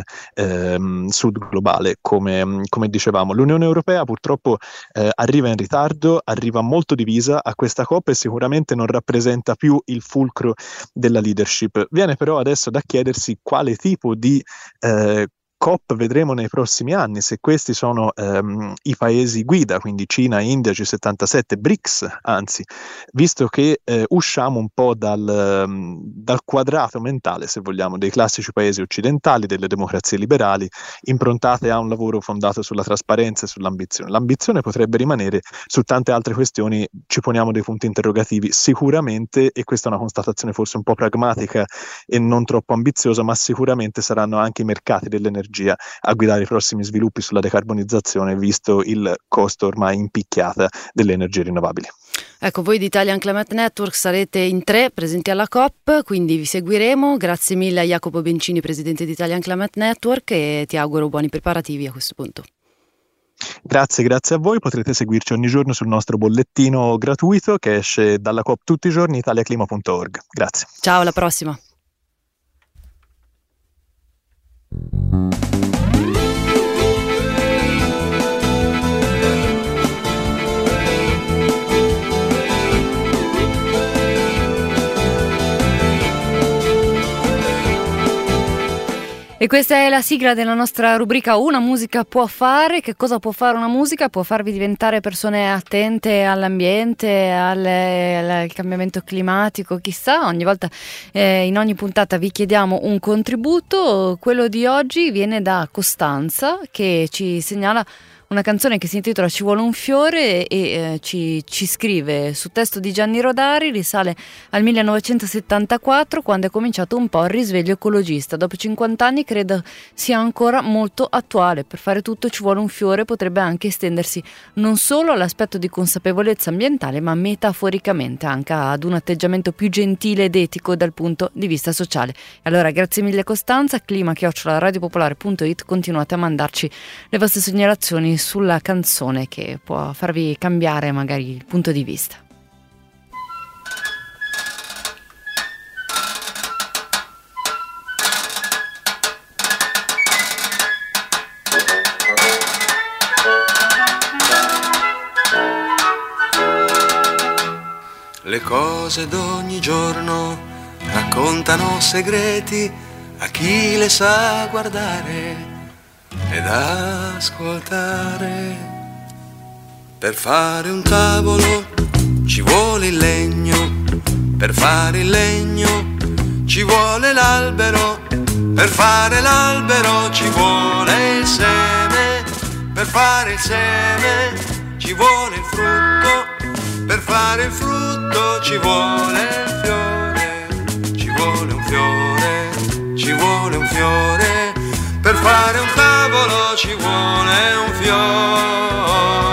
Speaker 7: sud globale, come dicevamo. L'Unione Europea purtroppo arriva in ritardo, arriva molto divisa a questa COP e sicuramente non rappresenta più il fulcro della leadership. Viene però adesso da chiedersi quale tipo di COP vedremo nei prossimi anni, se questi sono i paesi guida, quindi Cina, India, G77, BRICS, anzi, visto che usciamo un po' dal quadrato mentale, se vogliamo, dei classici paesi occidentali, delle democrazie liberali, improntate a un lavoro fondato sulla trasparenza e sull'ambizione. L'ambizione potrebbe rimanere, su tante altre questioni ci poniamo dei punti interrogativi sicuramente, e questa è una constatazione forse un po' pragmatica e non troppo ambiziosa, ma sicuramente saranno anche i mercati dell'energia a guidare i prossimi sviluppi sulla decarbonizzazione, visto il costo ormai in picchiata delle energie rinnovabili.
Speaker 2: Ecco, voi di Italian Climate Network sarete in 3 presenti alla COP, quindi vi seguiremo. Grazie mille a Jacopo Bencini, presidente di Italian Climate Network, e ti auguro buoni preparativi a questo punto.
Speaker 7: Grazie a voi, potrete seguirci ogni giorno sul nostro bollettino gratuito che esce dalla COP tutti i giorni, italiaclima.org. Grazie.
Speaker 2: Ciao, alla prossima.
Speaker 1: E questa è la sigla della nostra rubrica Una musica può fare. Che cosa può fare una musica? Può farvi diventare persone attente all'ambiente, al cambiamento climatico, chissà. Ogni volta, in ogni puntata vi chiediamo un contributo. Quello di oggi viene da Costanza, che ci segnala una canzone che si intitola Ci vuole un fiore e ci scrive su testo di Gianni Rodari, risale al 1974, quando è cominciato un po' il risveglio ecologista. Dopo 50 anni credo sia ancora molto attuale. Per fare tutto ci vuole un fiore, potrebbe anche estendersi non solo all'aspetto di consapevolezza ambientale, ma metaforicamente anche ad un atteggiamento più gentile ed etico dal punto di vista sociale. E allora grazie mille Costanza, clima@radiopopolare.it, continuate a mandarci le vostre segnalazioni sulla canzone che può farvi cambiare magari il punto di vista.
Speaker 5: Le cose d'ogni giorno raccontano segreti a chi le sa guardare ed ascoltare. Per fare un tavolo ci vuole il legno, per fare il legno ci vuole l'albero, per fare l'albero ci vuole il seme, per fare il seme ci vuole il frutto, per fare il frutto ci vuole il fiore, ci vuole un fiore, ci vuole un fiore, per fare un tavolo ci vuole un fiore.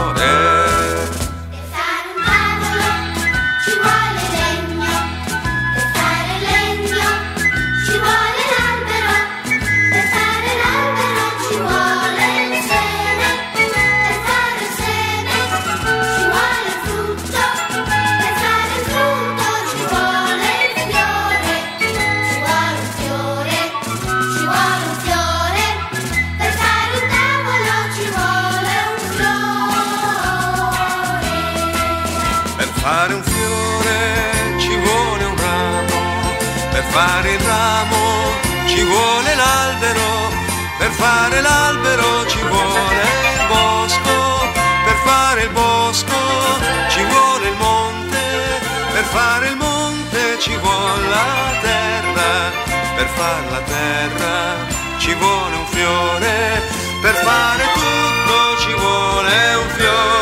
Speaker 9: fare il ramo ci vuole l'albero, per fare l'albero ci vuole il bosco, per fare il bosco ci vuole il monte, per fare il monte ci vuole la terra, per fare la terra ci vuole un fiore, per fare tutto ci vuole un fiore.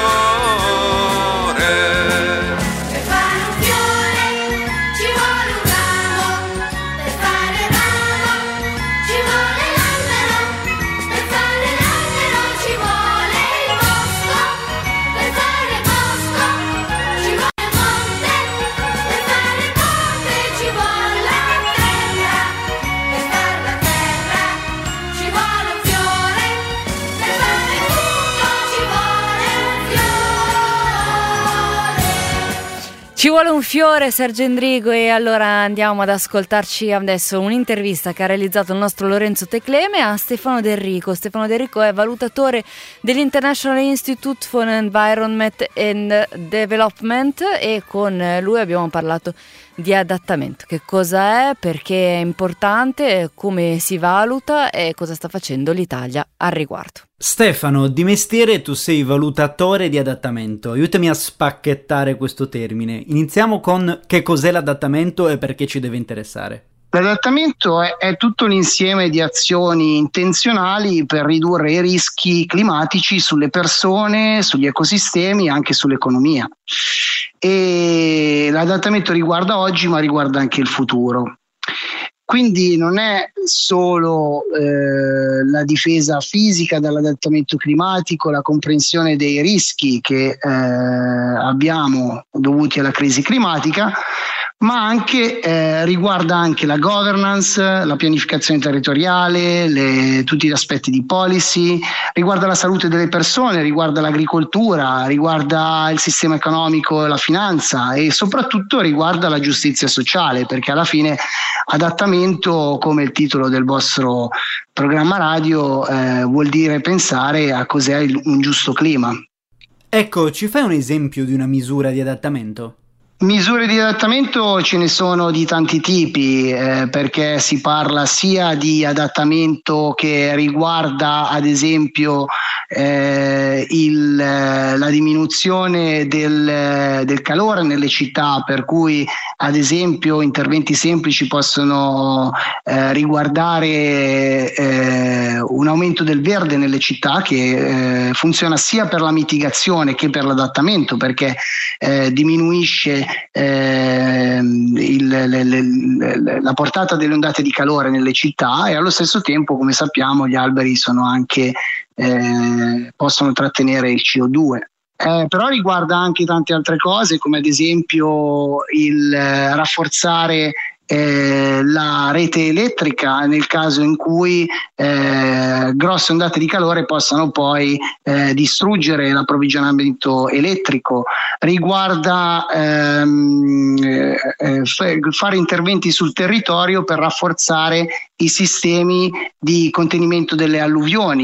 Speaker 1: Ci vuole un fiore, Sergio Endrigo, e allora andiamo ad ascoltarci adesso un'intervista che ha realizzato il nostro Lorenzo Tecleme a Stefano Del Rico. Stefano Del Rico è valutatore dell'International Institute for Environment and Development e con lui abbiamo parlato di adattamento. Che cosa è, perché è importante, come si valuta e cosa sta facendo l'Italia al riguardo.
Speaker 10: Stefano, di mestiere tu sei valutatore di adattamento. Aiutami a spacchettare questo termine. Iniziamo con che cos'è l'adattamento e perché ci deve interessare.
Speaker 11: L'adattamento è tutto l'insieme di azioni intenzionali per ridurre i rischi climatici sulle persone, sugli ecosistemi e anche sull'economia. E l'adattamento riguarda oggi, ma riguarda anche il futuro. Quindi non è solo la difesa fisica dall'adattamento climatico, la comprensione dei rischi che abbiamo dovuti alla crisi climatica, ma anche riguarda anche la governance, la pianificazione territoriale, tutti gli aspetti di policy, riguarda la salute delle persone, riguarda l'agricoltura, riguarda il sistema economico e la finanza e soprattutto riguarda la giustizia sociale, perché alla fine adattamento, come il titolo del vostro programma radio, vuol dire pensare a cos'è un giusto clima.
Speaker 10: Ecco, ci fai un esempio di una misura di adattamento?
Speaker 11: Misure di adattamento ce ne sono di tanti tipi, perché si parla sia di adattamento che riguarda ad esempio la diminuzione del calore nelle città, per cui ad esempio interventi semplici possono riguardare un aumento del verde nelle città che funziona sia per la mitigazione che per l'adattamento, perché diminuisce la portata delle ondate di calore nelle città e allo stesso tempo, come sappiamo, gli alberi sono anche possono trattenere il CO2. Però riguarda anche tante altre cose, come ad esempio il rafforzare la rete elettrica nel caso in cui grosse ondate di calore possano poi distruggere l'approvvigionamento elettrico. Riguarda fare interventi sul territorio per rafforzare i sistemi di contenimento delle alluvioni.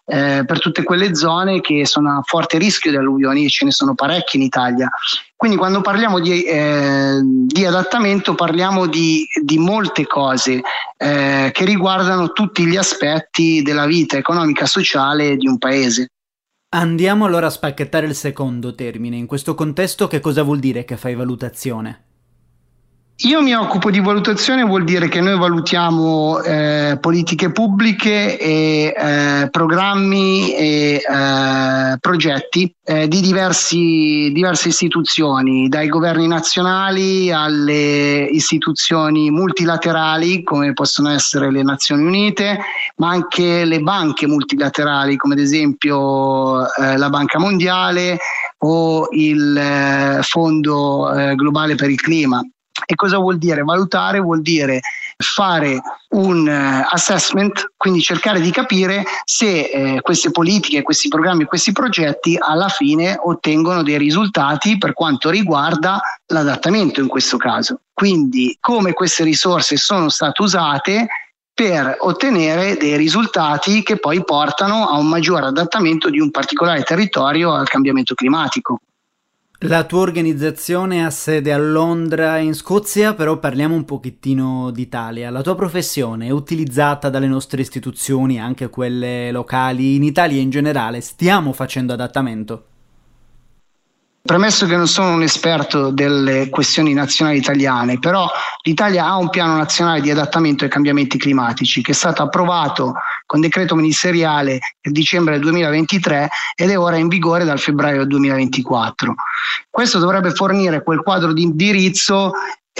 Speaker 11: per tutte quelle zone che sono a forte rischio di alluvioni, e ce ne sono parecchie in Italia. Quindi quando parliamo di adattamento parliamo di molte cose che riguardano tutti gli aspetti della vita economica e sociale di un paese.
Speaker 10: Andiamo allora a spacchettare il secondo termine. In questo contesto che cosa vuol dire che fai valutazione?
Speaker 11: Io mi occupo di valutazione, vuol dire che noi valutiamo politiche pubbliche e programmi e progetti di diverse istituzioni, dai governi nazionali alle istituzioni multilaterali come possono essere le Nazioni Unite, ma anche le banche multilaterali come ad esempio la Banca Mondiale o il Fondo Globale per il Clima. E cosa vuol dire? Valutare vuol dire fare un assessment, quindi cercare di capire se queste politiche, questi programmi, questi progetti alla fine ottengono dei risultati per quanto riguarda l'adattamento in questo caso. Quindi come queste risorse sono state usate per ottenere dei risultati che poi portano a un maggiore adattamento di un particolare territorio al cambiamento climatico.
Speaker 10: La tua organizzazione ha sede a Londra in Scozia, però parliamo un pochettino d'Italia. La tua professione è utilizzata dalle nostre istituzioni, anche quelle locali, in Italia in generale? Stiamo facendo adattamento?
Speaker 11: Premesso che non sono un esperto delle questioni nazionali italiane, però l'Italia ha un piano nazionale di adattamento ai cambiamenti climatici che è stato approvato con decreto ministeriale nel dicembre del 2023 ed è ora in vigore dal febbraio del 2024. Questo dovrebbe fornire quel quadro di indirizzo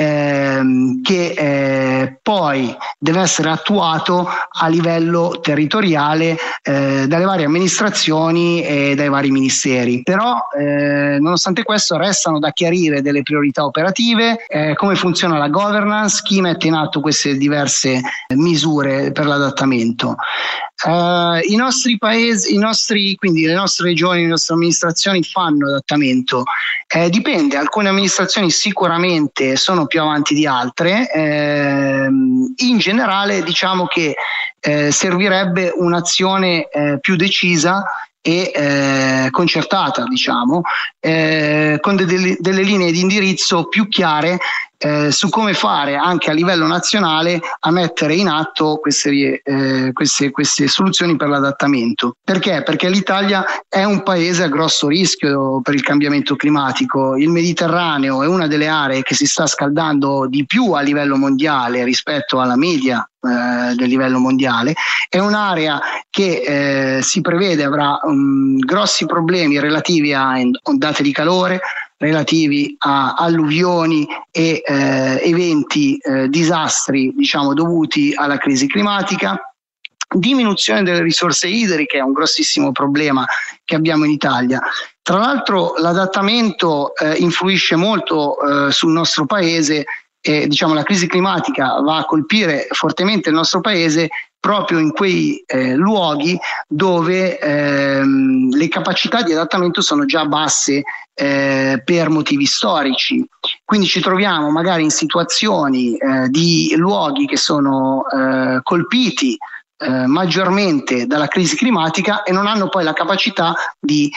Speaker 11: che poi deve essere attuato a livello territoriale dalle varie amministrazioni e dai vari ministeri. Però nonostante questo restano da chiarire delle priorità operative, come funziona la governance, chi mette in atto queste diverse misure per l'adattamento. I nostri paesi, quindi le nostre regioni, le nostre amministrazioni fanno adattamento. Dipende, alcune amministrazioni sicuramente sono più avanti di altre. In generale diciamo che servirebbe un'azione più decisa e concertata, diciamo, con delle linee di indirizzo più chiare su come fare anche a livello nazionale a mettere in atto queste soluzioni per l'adattamento. Perché? Perché l'Italia è un paese a grosso rischio per il cambiamento climatico. Il Mediterraneo è una delle aree che si sta scaldando di più a livello mondiale rispetto alla media del livello mondiale. È un'area che si prevede avrà grossi problemi relativi a ondate di calore, relativi a alluvioni e eventi, disastri, diciamo, dovuti alla crisi climatica. Diminuzione delle risorse idriche è un grossissimo problema che abbiamo in Italia. Tra l'altro l'adattamento influisce molto sul nostro paese. Diciamo, la crisi climatica va a colpire fortemente il nostro paese proprio in quei luoghi dove le capacità di adattamento sono già basse per motivi storici. Quindi ci troviamo magari in situazioni di luoghi che sono colpiti maggiormente dalla crisi climatica e non hanno poi la capacità di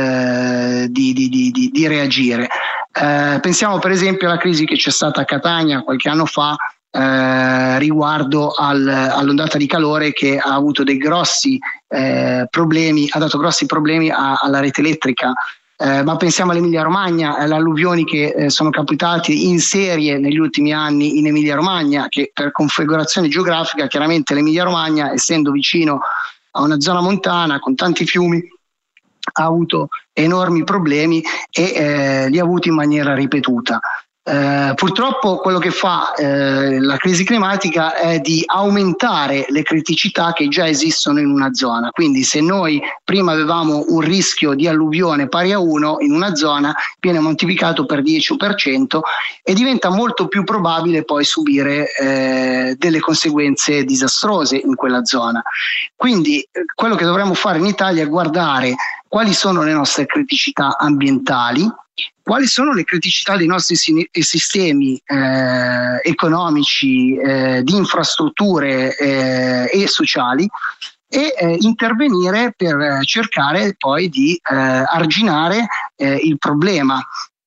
Speaker 11: reagire. Pensiamo per esempio alla crisi che c'è stata a Catania qualche anno fa riguardo all'ondata di calore che ha avuto dei grossi problemi, ha dato grossi problemi alla rete elettrica. Ma pensiamo all'Emilia Romagna, alle alluvioni che sono capitate in serie negli ultimi anni in Emilia Romagna, che per configurazione geografica chiaramente l'Emilia Romagna, essendo vicino a una zona montana con tanti fiumi, ha avuto enormi problemi e li ha avuti in maniera ripetuta. Purtroppo quello che fa la crisi climatica è di aumentare le criticità che già esistono in una zona. Quindi se noi prima avevamo un rischio di alluvione pari a 1 in una zona, viene moltiplicato per 10 o per 100 e diventa molto più probabile poi subire delle conseguenze disastrose in quella zona. Quindi quello che dovremmo fare in Italia è guardare quali sono le nostre criticità ambientali, quali sono le criticità dei nostri sistemi economici, di infrastrutture e sociali, e intervenire per cercare poi di arginare il problema.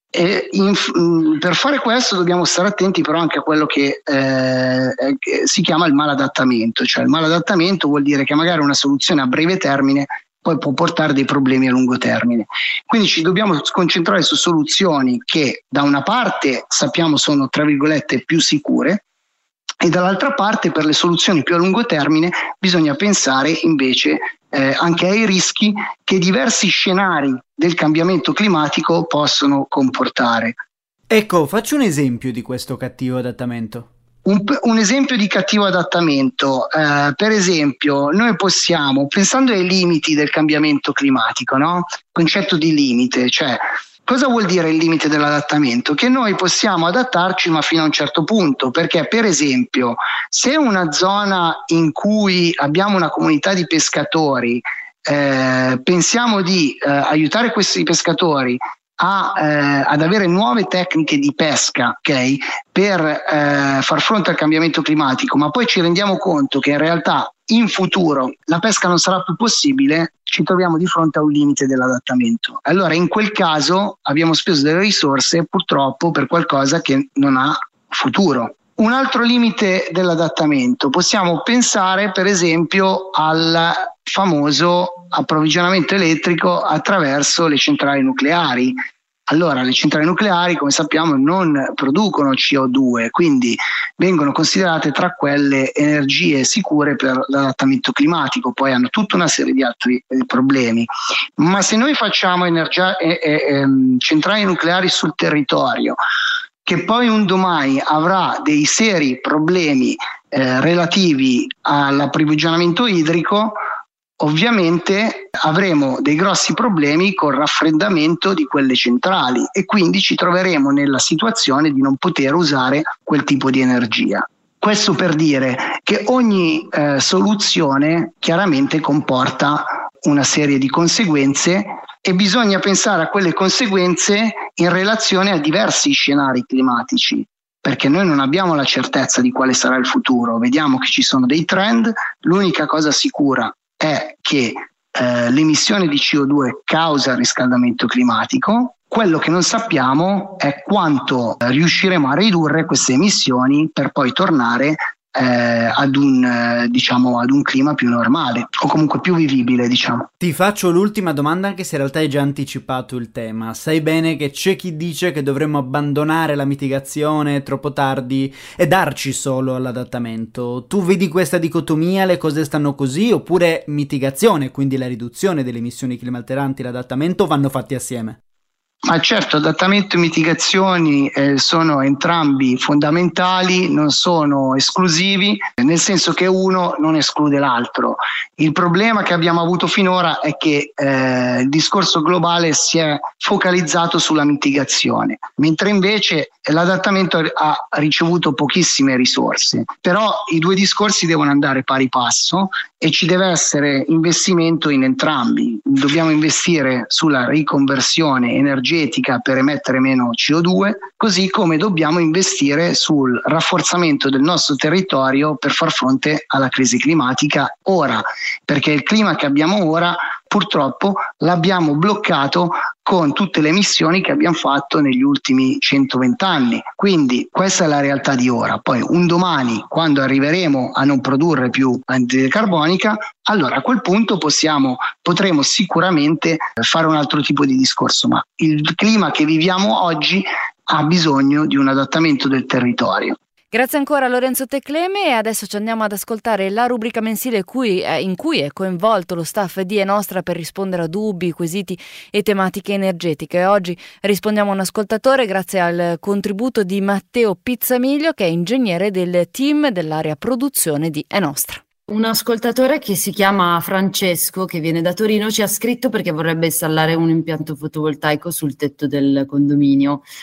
Speaker 11: Per fare questo dobbiamo stare attenti però anche a quello che si chiama il maladattamento, cioè il maladattamento vuol dire che magari una soluzione a breve termine poi può portare dei problemi a lungo termine, quindi ci dobbiamo concentrare su soluzioni che da una parte sappiamo sono tra virgolette più sicure e dall'altra parte per le soluzioni più a lungo termine bisogna pensare invece anche ai rischi che diversi scenari del cambiamento climatico possono comportare.
Speaker 10: Ecco, faccio un esempio di questo cattivo adattamento.
Speaker 11: Un esempio di cattivo adattamento, per esempio, noi possiamo, pensando ai limiti del cambiamento climatico, no? Concetto di limite, cioè cosa vuol dire il limite dell'adattamento? Che noi possiamo adattarci ma fino a un certo punto, perché per esempio se una zona in cui abbiamo una comunità di pescatori pensiamo di aiutare questi pescatori ad avere nuove tecniche di pesca, ok, per far fronte al cambiamento climatico, ma poi ci rendiamo conto che in realtà in futuro la pesca non sarà più possibile, ci troviamo di fronte a un limite dell'adattamento. Allora in quel caso abbiamo speso delle risorse purtroppo per qualcosa che non ha futuro. Un altro limite dell'adattamento, possiamo pensare per esempio al famoso approvvigionamento elettrico attraverso le centrali nucleari. Allora, le centrali nucleari, come sappiamo, non producono CO2, quindi vengono considerate tra quelle energie sicure per l'adattamento climatico, poi hanno tutta una serie di altri problemi. Ma se noi facciamo centrali nucleari sul territorio, che poi un domani avrà dei seri problemi relativi all'approvvigionamento idrico, ovviamente avremo dei grossi problemi col raffreddamento di quelle centrali e quindi ci troveremo nella situazione di non poter usare quel tipo di energia. Questo per dire che ogni soluzione chiaramente comporta una serie di conseguenze e bisogna pensare a quelle conseguenze in relazione a diversi scenari climatici, perché noi non abbiamo la certezza di quale sarà il futuro. Vediamo che ci sono dei trend, l'unica cosa sicura è che l'emissione di CO2 causa il riscaldamento climatico. Quello che non sappiamo è quanto riusciremo a ridurre queste emissioni per poi tornare ad un clima più normale o comunque più vivibile, diciamo.
Speaker 10: Ti faccio l'ultima domanda, anche se in realtà hai già anticipato il tema. Sai bene che c'è chi dice che dovremmo abbandonare la mitigazione troppo tardi e darci solo all'adattamento. Tu vedi questa dicotomia, le cose stanno così, oppure mitigazione, quindi la riduzione delle emissioni climalteranti e l'adattamento vanno fatti assieme?
Speaker 11: Ma certo, adattamento e mitigazioni sono entrambi fondamentali, non sono esclusivi, nel senso che uno non esclude l'altro. Il problema che abbiamo avuto finora è che il discorso globale si è focalizzato sulla mitigazione, mentre invece l'adattamento ha ricevuto pochissime risorse. Però i due discorsi devono andare pari passo e ci deve essere investimento in entrambi. Dobbiamo investire sulla riconversione energetica per emettere meno CO2, così come dobbiamo investire sul rafforzamento del nostro territorio per far fronte alla crisi climatica ora, perché il clima che abbiamo ora purtroppo l'abbiamo bloccato con tutte le emissioni che abbiamo fatto negli ultimi 120 anni. Quindi questa è la realtà di ora. Poi un domani, quando arriveremo a non produrre più anidride carbonica, allora a quel punto potremo sicuramente fare un altro tipo di discorso, ma il clima che viviamo oggi ha bisogno di un adattamento del territorio.
Speaker 1: Grazie ancora a Lorenzo Tecleme e adesso ci andiamo ad ascoltare la rubrica mensile in cui è coinvolto lo staff di Enostra per rispondere a dubbi, quesiti e tematiche energetiche. Oggi rispondiamo a un ascoltatore grazie al contributo di Matteo Pizzamiglio, che è ingegnere del team dell'area produzione di Enostra.
Speaker 2: Un ascoltatore che si chiama Francesco, che viene da Torino, ci ha scritto perché vorrebbe installare un impianto fotovoltaico sul tetto del condominio.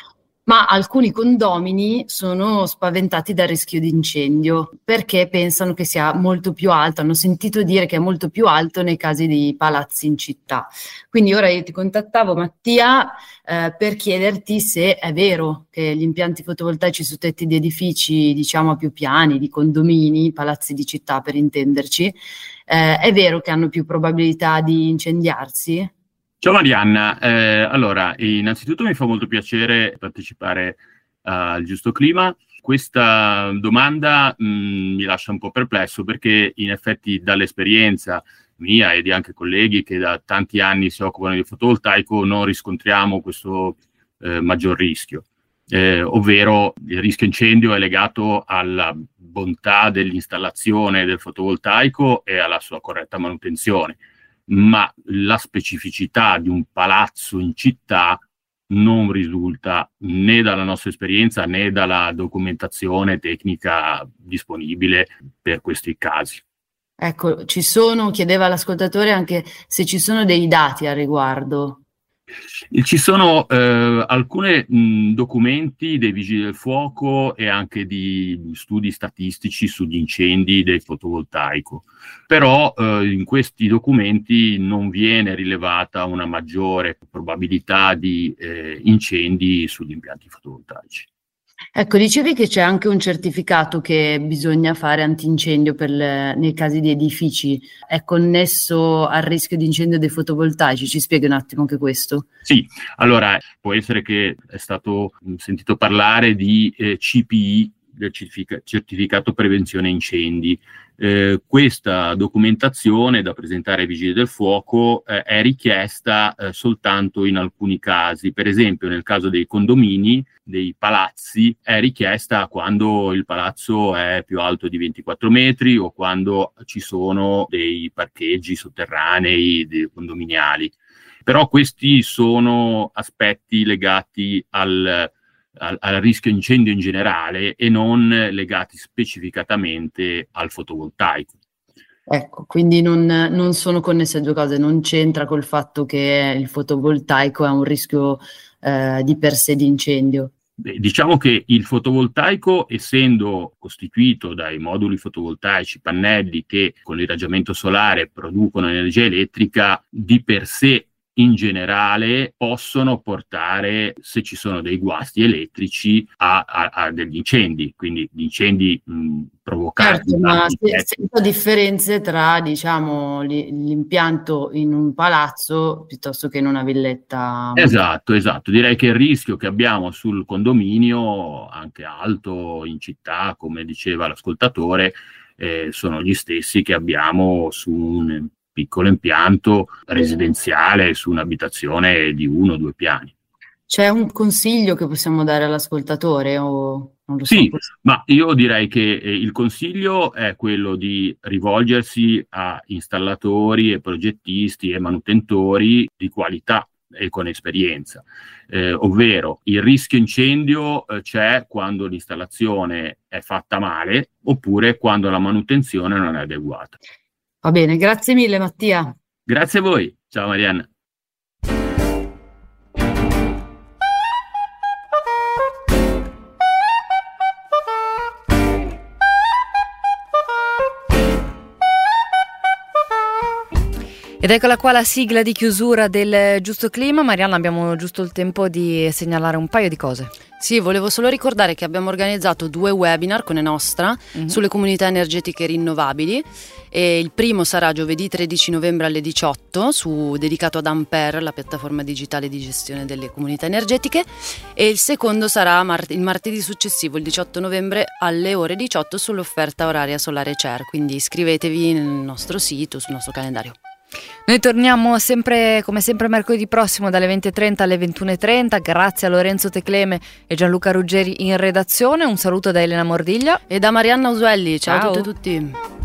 Speaker 2: Ma alcuni condomini sono spaventati dal rischio di incendio perché pensano che sia molto più alto, hanno sentito dire che è molto più alto nei casi di palazzi in città. Quindi ora io ti contattavo, Mattia, per chiederti se è vero che gli impianti fotovoltaici su tetti di edifici, diciamo a più piani, di condomini, palazzi di città per intenderci, è vero che hanno più probabilità di incendiarsi?
Speaker 12: Ciao Marianna, allora innanzitutto mi fa molto piacere partecipare al Giusto Clima. Questa domanda mi lascia un po' perplesso perché in effetti dall'esperienza mia e di anche colleghi che da tanti anni si occupano di fotovoltaico non riscontriamo questo maggior rischio, ovvero il rischio incendio è legato alla bontà dell'installazione del fotovoltaico e alla sua corretta manutenzione. Ma la specificità di un palazzo in città non risulta né dalla nostra esperienza né dalla documentazione tecnica disponibile per questi casi.
Speaker 2: Ecco, chiedeva l'ascoltatore anche se ci sono dei dati al riguardo.
Speaker 12: Ci sono alcuni documenti dei Vigili del Fuoco e anche di studi statistici sugli incendi del fotovoltaico, però in questi documenti non viene rilevata una maggiore probabilità di incendi sugli impianti fotovoltaici.
Speaker 2: Ecco, dicevi che c'è anche un certificato che bisogna fare antincendio nei casi di edifici. È connesso al rischio di incendio dei fotovoltaici? Ci spieghi un attimo anche questo?
Speaker 12: Sì, allora può essere che è stato sentito parlare di CPI, del certificato prevenzione incendi. Questa documentazione da presentare ai Vigili del Fuoco è richiesta soltanto in alcuni casi. Per esempio nel caso dei condomini, dei palazzi, è richiesta quando il palazzo è più alto di 24 metri o quando ci sono dei parcheggi sotterranei condominiali. Però questi sono aspetti legati al rischio incendio in generale e non legati specificatamente al fotovoltaico.
Speaker 2: Ecco, quindi non sono connesse le due cose, non c'entra col fatto che il fotovoltaico ha un rischio di per sé di incendio.
Speaker 12: Diciamo che il fotovoltaico, essendo costituito dai moduli fotovoltaici, pannelli che con l'irraggiamento solare producono energia elettrica, di per sé in generale possono portare, se ci sono dei guasti elettrici, a degli incendi, quindi gli incendi provocati.
Speaker 2: Certo, ma senza differenze tra, diciamo, l'impianto in un palazzo piuttosto che in una villetta.
Speaker 12: Esatto. Direi che il rischio che abbiamo sul condominio, anche alto in città, come diceva l'ascoltatore, sono gli stessi che abbiamo su un piccolo impianto residenziale, su un'abitazione di 1 o 2 piani.
Speaker 2: C'è un consiglio che possiamo dare all'ascoltatore o non lo so?
Speaker 12: Sì, ma io direi che il consiglio è quello di rivolgersi a installatori e progettisti e manutentori di qualità e con esperienza, ovvero il rischio incendio c'è quando l'installazione è fatta male oppure quando la manutenzione non è adeguata.
Speaker 2: Va bene, grazie mille Mattia.
Speaker 12: Grazie a voi, ciao Marianna.
Speaker 1: Ed eccola qua la sigla di chiusura del Giusto Clima. Marianna, abbiamo giusto il tempo di segnalare un paio di cose.
Speaker 2: Sì, volevo solo ricordare che abbiamo organizzato 2 webinar con Enostra sulle comunità energetiche rinnovabili e il primo sarà giovedì 13 novembre alle 18 dedicato ad Ampere, la piattaforma digitale di gestione delle comunità energetiche, e il secondo sarà il martedì successivo, il 18 novembre alle ore 18 sull'offerta oraria solare CER, quindi iscrivetevi nel nostro sito, sul nostro calendario.
Speaker 1: Noi torniamo come sempre mercoledì prossimo dalle 20.30 alle 21.30. Grazie a Lorenzo Tecleme e Gianluca Ruggeri in redazione. Un saluto da Elena Mordiglia
Speaker 2: e da Marianna Usuelli. Ciao a tutte e tutti.